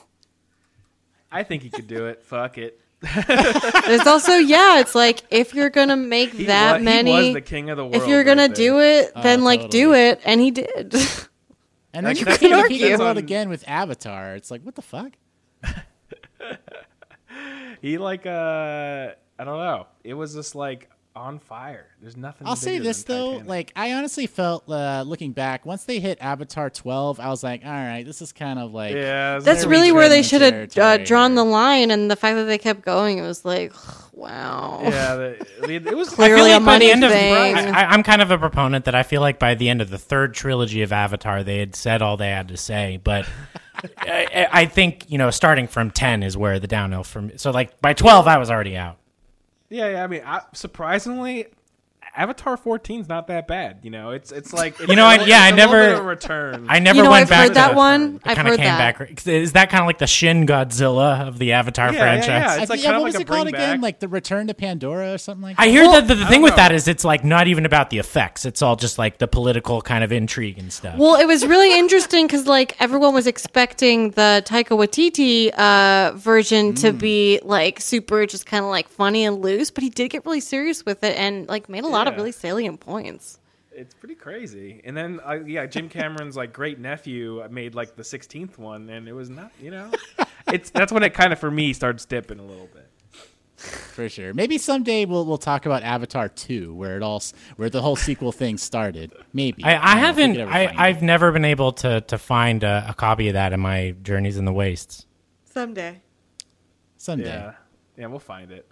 I think he could do it. Fuck it. There's also it's like if you're gonna make that many, he was the king of the world. if you're gonna right do there. it, then like do it, and he did. and then Like, you that's can what argue depends on- again with Avatar. It's like, what the fuck? He like I don't know. It was just like on fire. There's nothing. I'll say bigger this than though, Titanic. like I honestly felt looking back, once they hit Avatar 12, I was like, all right, this is kind of like yeah, That's they're really where they retreading should the have territory drawn the here. line, and the fact that they kept going, it was like, wow. Yeah, it was Clearly a by the money end of thing. I'm kind of a proponent that I feel like by the end of the third trilogy of Avatar, they had said all they had to say. But I think starting from 10 is where the downhill from. So like by 12, I was already out. Yeah. I mean, surprisingly, Avatar 14's not that bad. It's like it's I a never little bit of a return. I never I've went back heard to that the- one. It I've kind of heard came that. back. Is that kind of like the Shin Godzilla of the Avatar franchise? Yeah. It's like kind of what like was a it called bring again? back. Like the Return to Pandora or something like that? I hear that the thing don't with know. that is it's like not even about the effects. It's all just like the political kind of intrigue and stuff. Well, it was really interesting because like everyone was expecting the Taika Waititi version to be like super, just kind of like funny and loose, but he did get really serious with it and like made a lot of really salient points. It's pretty crazy. And then, Jim Cameron's like great nephew made like the 16th one, and it was not, that's when it kind of for me starts dipping a little bit. For sure. Maybe someday we'll talk about Avatar 2, where the whole sequel thing started. Maybe. I don't know if we haven't. could ever find I've it. never been able to find a copy of that in my Journeys in the Wastes. Someday. Someday. Yeah, we'll find it.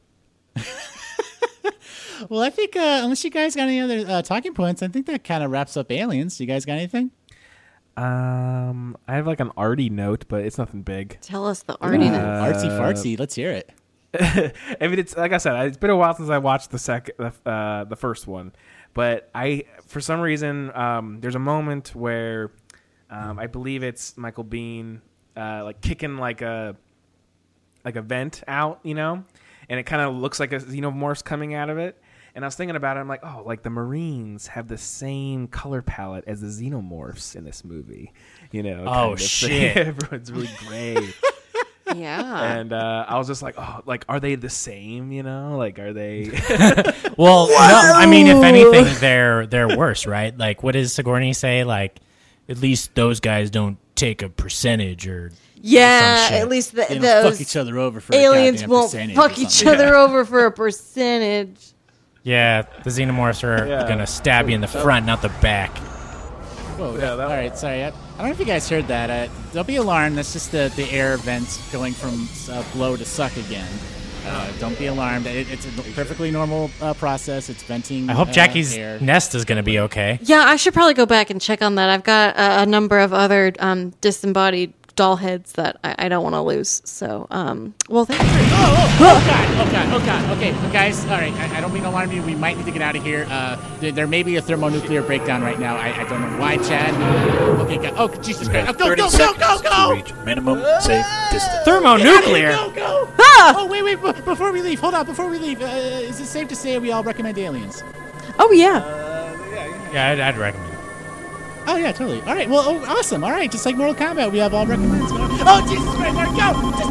Well, I think unless you guys got any other talking points, I think that kind of wraps up Aliens. You guys got anything? I have like an arty note, but it's nothing big. Tell us the artiness. Artsy fartsy. Let's hear it. I mean, it's like I said, it's been a while since I watched the first one, but for some reason, there's a moment where I believe it's Michael Biehn like kicking like a vent out, and it kind of looks like a xenomorph's coming out of it. And I was thinking about it. I'm like, oh, like the Marines have the same color palette as the xenomorphs in this movie, Oh, shit. Everyone's really gray. Yeah. And I was just like, oh, like, are they the same? Like, are they? Well, no, I mean, if anything, they're worse, right? Like, what does Sigourney say? Like, at least those guys don't take a percentage or Yeah, some shit. at least They don't those fuck each other over for aliens a goddamn won't percentage fuck or each something. other over for a percentage. Yeah, the xenomorphs are gonna stab you in the front, not the back. Whoa, Yeah, that- all right, sorry. I don't know if you guys heard that. Don't be alarmed. That's just the air vent going from blow to suck again. Don't be alarmed. It's a perfectly normal process. It's venting. I hope Jackie's air. nest is gonna be okay. Yeah, I should probably go back and check on that. I've got a number of other disembodied doll heads that I don't want to lose. So, well, thank you. Oh God. Okay, guys. All right, I don't mean to alarm you. We might need to get out of here. There may be a thermonuclear breakdown right now. I don't know why, Chad. Okay, go. Oh, Jesus Christ. Oh, go. To reach minimum safe distance. Thermonuclear. Go. Oh, wait. Before we leave, hold on. Before we leave, is it safe to say we all recommend Aliens? Oh, yeah. Yeah, I'd recommend it. Oh, yeah, totally. All right, well, awesome. All right, just like Mortal Kombat, we have all recommends. Oh, Jesus Christ, Mark, go! Just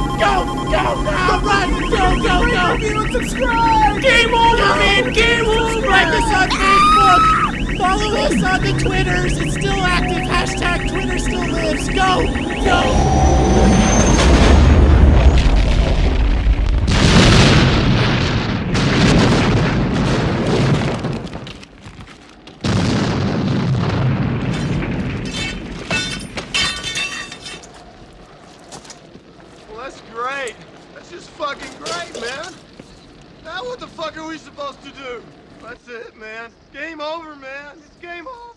go! Run! Go! Subscribe! Game over, man! Game over! Subscribe us on Facebook! Follow us on the Twitters. It's still active. Hashtag Twitter still lives. Go! Well, that's great. That's just fucking great, man. Now what the fuck are we supposed to do? That's it, man. Game over, man. It's game over.